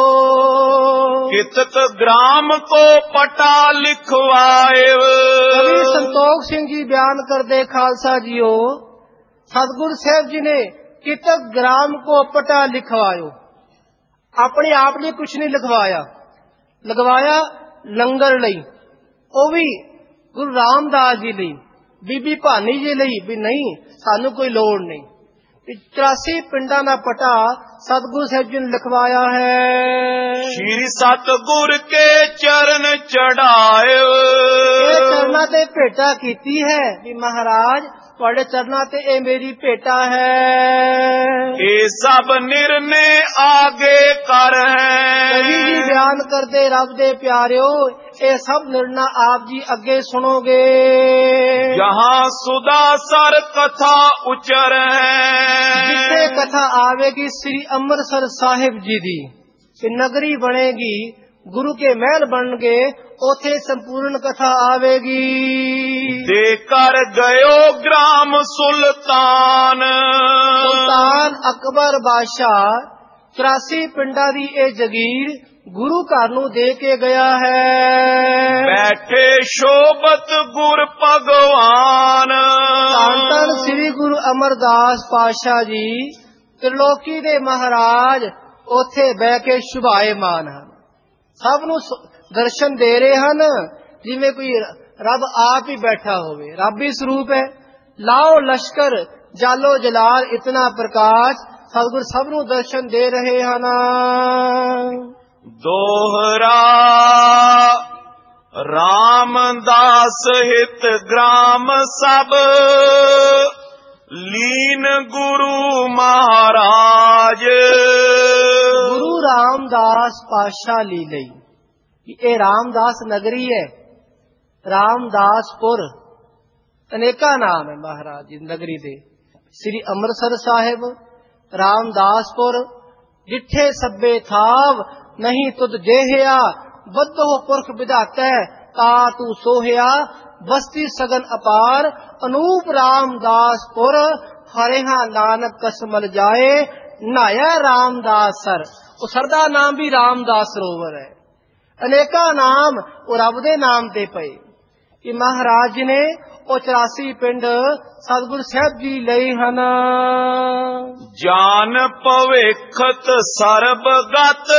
ਕਿਤਕ ਗ੍ਰਾਮ ਕੋ ਪਟਾ ਲਿਖਵਾਏ। ਕਵੀ ਸੰਤੋਖ ਸਿੰਘ ਜੀ ਬਿਆਨ ਕਰਦੇ ਖਾਲਸਾ ਜੀਓ, ਸਤਿਗੁਰੂ ਸਾਹਿਬ ਜੀ ਨੇ ਕਿਤਕ ਗ੍ਰਾਮ ਕੋ ਪਟਾ ਲਿਖਵਾਇਓ। ਆਪਣੇ ਆਪ ਲਈ ਕੁਛ ਨਹੀਂ ਲਿਖਵਾਇਆ, ਲਗਵਾਇਆ ਲੰਗਰ ਲਈ, ਉਹ ਵੀ ਗੁਰੂ ਰਾਮਦਾਸ ਜੀ ਲਈ, ਬੀਬੀ ਭਾਨੀ ਜੀ ਲਈ ਵੀ ਨਹੀਂ, ਸਾਨੂੰ ਕੋਈ ਲੋੜ ਨਹੀਂ। ਚੁਰਾਸੀ ਪਿੰਡਾਂ ਦਾ ਪਟਾ ਸਤਿਗੁਰੂ ਸਾਹਿਬ ਜੀ ਨੇ ਲਿਖਵਾਇਆ ਹੈ। ਸ਼੍ਰੀ ਸਤਿਗੁਰ ਕੇ ਚਰਨ ਚੜਾਏ। ਇਹ ਚਰਨਾਂ ਤੇ ਭੇਟਾ ਕੀਤੀ ਹੈ ਵੀ ਮਹਾਰਾਜ ਤੁਹਾਡੇ ਚਰਨਾਂ ਤੇ ਇਹ ਮੇਰੀ ਭੇਟਾ ਹੈ। ਇਹ ਸਭ ਨਿਰਣੇ ਆਗੇ ਕਰ ਹੈ। ਕਵੀ ਜੀ ਬਿਆਨ ਕਰਦੇ ਰੱਬ ਦੇ ਪਿਆਰਿਓ, ਇਹ ਸਭ ਨਿਰਣਾ ਆਪ ਜੀ ਅੱਗੇ ਸੁਣੋਗੇ। ਜਹਾਂ ਸੁਦਾ ਸਰ ਕਥਾ ਉਚਰ ਹੈ। ਜਿੱਥੇ ਕਥਾ ਆਵੇਗੀ ਸ੍ਰੀ ਅੰਮ੍ਰਿਤਸਰ ਸਾਹਿਬ ਜੀ ਦੀ, ਕਿ ਨਗਰੀ ਬਣੇਗੀ, ਗੁਰੂ ਕੇ ਮਹਿਲ ਬਣਨਗੇ, ਉਥੇ ਸੰਪੂਰਨ ਕਥਾ ਆਵੇਗੀ। ਦੇ ਕਰ ਗਇਓ ਗ੍ਰਾਮ ਸੁਲਤਾਨ। ਸੁਲਤਾਨ ਅਕਬਰ ਬਾਦਸ਼ਾਹ ਚੁਰਾਸੀ ਪਿੰਡਾਂ ਦੀ ਇਹ ਜਗੀਰ ਗੁਰੂ ਘਰ ਨੂੰ ਦੇ ਕੇ ਗਿਆ ਹੈ। ਬੈਠੇ ਸ਼ੋਭਤ ਗੁਰ ਭਗਵਾਨ। ਧੰਨ ਧੰਨ ਸ੍ਰੀ ਗੁਰੂ ਅਮਰਦਾਸ ਪਾਤਸ਼ਾਹ ਜੀ ਤ੍ਰਿਲੋਕੀ ਦੇ ਮਹਾਰਾਜ ਉੱਥੇ ਬਹਿ ਕੇ ਸ਼ੁਭਾਏਮਾਨ ਹਨ, ਸਭ ਨੂੰ ਦਰਸ਼ਨ ਦੇ ਰਹੇ ਹਨ, ਜਿਵੇਂ ਕੋਈ ਰੱਬ ਆਪ ਹੀ ਬੈਠਾ ਹੋਵੇ। ਰੱਬ ਹੀ ਸਰੂਪ ਹੈ। ਲਾਓ ਲਸ਼ਕਰ ਜਾਲੋ ਜਲਾਲ ਇਤਨਾ ਪ੍ਰਕਾਸ਼, ਸਤਿਗੁਰ ਸਭ ਨੂੰ ਦਰਸ਼ਨ ਦੇ ਰਹੇ ਹਨ। ਦੋਹਰਾ ਰਾਮਦਾਸ ਹਿਤ ਗ੍ਰਾਮ ਸਭ ਲੀਨ ਗੁਰੂ ਮਹਾਰਾਜ। ਗੁਰੂ ਰਾਮਦਾਸ ਪਾਤਸ਼ਾਹ ਲਈ ਲਈ ਇਹ ਰਾਮਦਾਸ ਨਗਰੀ ਹੈ, ਰਾਮਦਾਸਪੁਰ, ਅਨੇਕਾਂ ਨਾਮ ਹੈ ਮਹਾਰਾਜ ਜੀ ਨਗਰੀ ਦੇ। ਸ੍ਰੀ ਅੰਮ੍ਰਿਤਸਰ ਸਾਹਿਬ, ਰਾਮਦਾਸਪੁਰ, ਜਿੱਥੇ ਸੱਬੇ ਥਾਵ ਨਹੀਂ ਤੁਧ ਜੇਹਿਆ, ਬੱਧੋ ਪੁਰਖ ਵਿਧਾਤੈ ਤਾ ਤੂੰ ਸੋਹਿਆ, ਬਸਤੀ ਸਗਨ ਅਪਾਰ ਅਨੂਪ ਰਾਮਦਾਸਪੁਰ, ਹਰਿਹਾ ਨਾਨਕ ਕਸਮਲ ਜਾਏ, ਨਾਇਆ ਰਾਮਦਾਸ ਸਰ। ਉਹ ਸਰ ਦਾ ਨਾਮ ਵੀ ਰਾਮਦਾਸ ਸਰੋਵਰ ਹੈ। ਅਨੇਕਾਂ ਨਾਮ ਉਹ ਰੱਬ ਦੇ ਨਾਮ ਤੇ ਪਏ ਕਿ ਮਹਾਰਾਜ ਜੀ ਨੇ ਉਹ ਚੁਰਾਸੀ ਪਿੰਡ ਸਤਿਗੁਰੂ ਸਾਹਿਬ ਜੀ ਲਈ ਹਨ। ਜਾਨ ਭਵਿਖਤ ਸਰਬਗਤ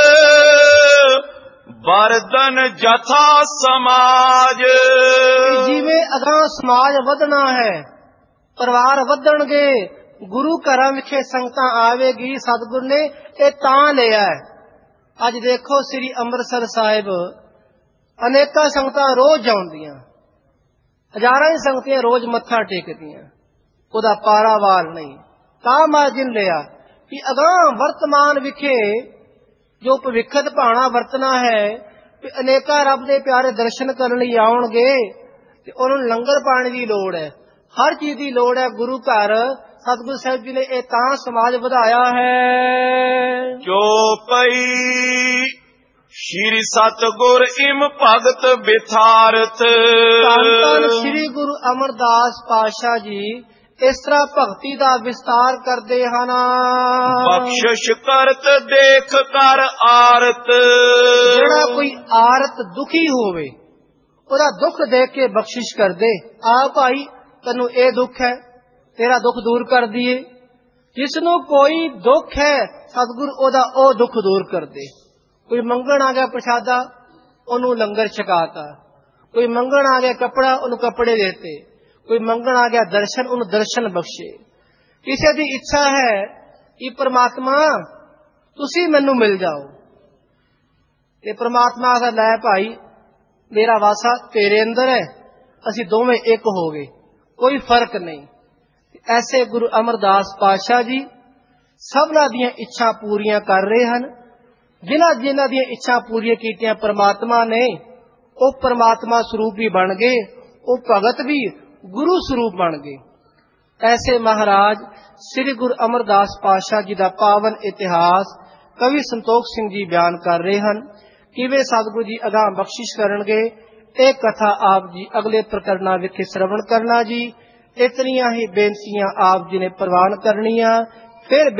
ਵਰਦਨ ਜਥਾ ਸਮਾਜ। ਜਿਵੇਂ ਅਗਾਂਹ ਸਮਾਜ ਵਧਣਾ ਹੈ, ਪਰਿਵਾਰ ਵਧਣਗੇ, ਗੁਰੂ ਘਰਾਂ ਵਿਖੇ ਸੰਗਤਾਂ ਆਵੇਗੀ, ਸਤਿਗੁਰ ਨੇ ਇਹ ਤਾਂ ਲਿਆ ਹੈ। ਅੱਜ ਦੇਖੋ ਸ੍ਰੀ ਅੰਮ੍ਰਿਤਸਰ ਸਾਹਿਬ ਅਨੇਕਾਂ ਸੰਗਤਾਂ ਰੋਜ਼ ਜਾਉਂਦੀਆਂ, ਹਜ਼ਾਰਾਂ ਹੀ ਸੰਗਤਾਂ ਰੋਜ਼ ਮੱਥਾ ਟੇਕਦੀਆਂ, ਉਹਦਾ ਪਾਰਾਵਾਰ ਨਹੀਂ। ਤਾਂ ਮਾਰਜਨ ਲਿਆ ਕਿ ਅਗਾਂਹ ਵਰਤਮਾਨ ਵਿਖੇ ਜੋ ਭਵਿੱਖਤ ਭਾਣਾ ਵਰਤਣਾ ਹੈ, ਕਿ ਅਨੇਕਾਂ ਰੱਬ ਦੇ ਪਿਆਰੇ ਦਰਸ਼ਨ ਕਰਨ ਲਈ ਆਉਣਗੇ ਤੇ ਉਹਨਾਂ ਨੂੰ ਲੰਗਰ ਪਾਣੀ ਦੀ ਲੋੜ ਹੈ, ਹਰ ਚੀਜ਼ ਦੀ ਲੋੜ ਹੈ। ਗੁਰੂ ਘਰ ਸਤਿਗੁਰੂ ਸਾਹਿਬ ਜੀ ਨੇ ਇਹ ਤਾਂ ਸਮਾਜ ਵਧਾਇਆ ਹੈ। ਚੋਪਈ ਸ਼੍ਰੀ ਸਤਿਗੁਰ ਇਮ ਭਗਤ ਬਿਥਾਰਤ। ਧੰਨ ਧੰਨ ਸ੍ਰੀ ਗੁਰੂ ਅਮਰਦਾਸ ਪਾਤਸ਼ਾਹ ਜੀ ਇਸ ਤਰ੍ਹਾਂ ਭਗਤੀ ਦਾ ਵਿਸਤਾਰ ਕਰਦੇ ਹਨ। ਬਖਸ਼ਿਸ਼ ਕਰਤ ਦੇਖ ਕਰ ਆਰਤ। ਜਿਹੜਾ ਕੋਈ ਆਰਤ ਦੁਖੀ ਹੋਵੇ ਉਹਦਾ ਦੁੱਖ ਦੇਖ ਕੇ ਬਖਸ਼ਿਸ਼ ਕਰਦੇ, ਆ ਭਾਈ ਤੈਨੂੰ ਇਹ ਦੁੱਖ ਹੈ, ਤੇਰਾ ਦੁੱਖ ਦੂਰ ਕਰ ਦਈਏ। ਜਿਸ ਨੂੰ ਕੋਈ ਦੁੱਖ ਹੈ ਸਤਿਗੁਰ ਉਹਦਾ ਉਹ ਦੁੱਖ ਦੂਰ ਕਰਦੇ। ਕੋਈ ਮੰਗਣ ਆ ਗਿਆ ਪ੍ਰਸ਼ਾਦਾ, ਉਹਨੂੰ ਲੰਗਰ ਛਕਾਤਾ। ਕੋਈ ਮੰਗਣ ਆ ਗਿਆ ਕੱਪੜਾ, ਉਹਨੂੰ ਕੱਪੜੇ ਦੇਤੇ। ਕੋਈ ਮੰਗਣ ਆ ਗਿਆ ਦਰਸ਼ਨ, ਉਹਨੂੰ ਦਰਸ਼ਨ ਬਖਸ਼ੇ। ਕਿਸੇ ਦੀ ਇੱਛਾ ਹੈ ਕਿ ਪ੍ਰਮਾਤਮਾ ਤੁਸੀਂ ਮੈਨੂੰ ਮਿਲ ਜਾਓ, ਤੇ ਪ੍ਰਮਾਤਮਾ ਆਖਦਾ ਲੈ ਭਾਈ ਮੇਰਾ ਵਾਸਾ ਤੇਰੇ ਅੰਦਰ ਹੈ, ਅਸੀਂ ਦੋਵੇਂ ਇੱਕ ਹੋ ਗਏ, ਕੋਈ ਫਰਕ ਨਹੀਂ। ਐਸੇ ਗੁਰੂ ਅਮਰਦਾਸ ਪਾਤਸ਼ਾਹ ਜੀ ਸਭਨਾਂ ਦੀਆਂ ਇੱਛਾ ਪੂਰੀਆਂ ਕਰ ਰਹੇ ਹਨ। ਜਿਨ੍ਹਾਂ ਜਿਨ੍ਹਾਂ ਦੀਆਂ ਇੱਛਾ ਪੂਰੀਆਂ ਕੀਤੀਆਂ ਪ੍ਰਮਾਤਮਾ ਨੇ, ਉਹ ਪ੍ਰਮਾਤਮਾ ਸਰੂਪ ਵੀ ਬਣ ਗਏ, ਉਹ ਭਗਤ ਵੀ ਗੁਰੂ ਸਰੂਪ ਬਣ ਗਏ। ਐਸੇ ਮਹਾਰਾਜ ਸ੍ਰੀ ਗੁਰੂ ਅਮਰਦਾਸ ਪਾਤਸ਼ਾਹ ਜੀ ਦਾ ਪਾਵਨ ਇਤਿਹਾਸ ਕਵੀ ਸੰਤੋਖ ਸਿੰਘ ਜੀ ਬਿਆਨ ਕਰ ਰਹੇ ਹਨ। ਕਿਵੇਂ ਸਤਿਗੁਰੂ ਜੀ ਅਗਾਂਹ ਬਖਸ਼ਿਸ਼ ਕਰਨਗੇ, ਇਹ ਕਥਾ ਆਪ ਜੀ ਅਗਲੇ ਪ੍ਰਕਰਣਾਂ ਵਿਖੇ ਸਰਵਣ ਕਰਨਾ ਜੀ। ਇਤਨੀਆਂ ਹੀ ਬੇਨਤੀਆਂ ਆਪ ਜੀ ਨੇ ਪ੍ਰਵਾਨ ਕਰਨੀਆਂ। ਫਿਰ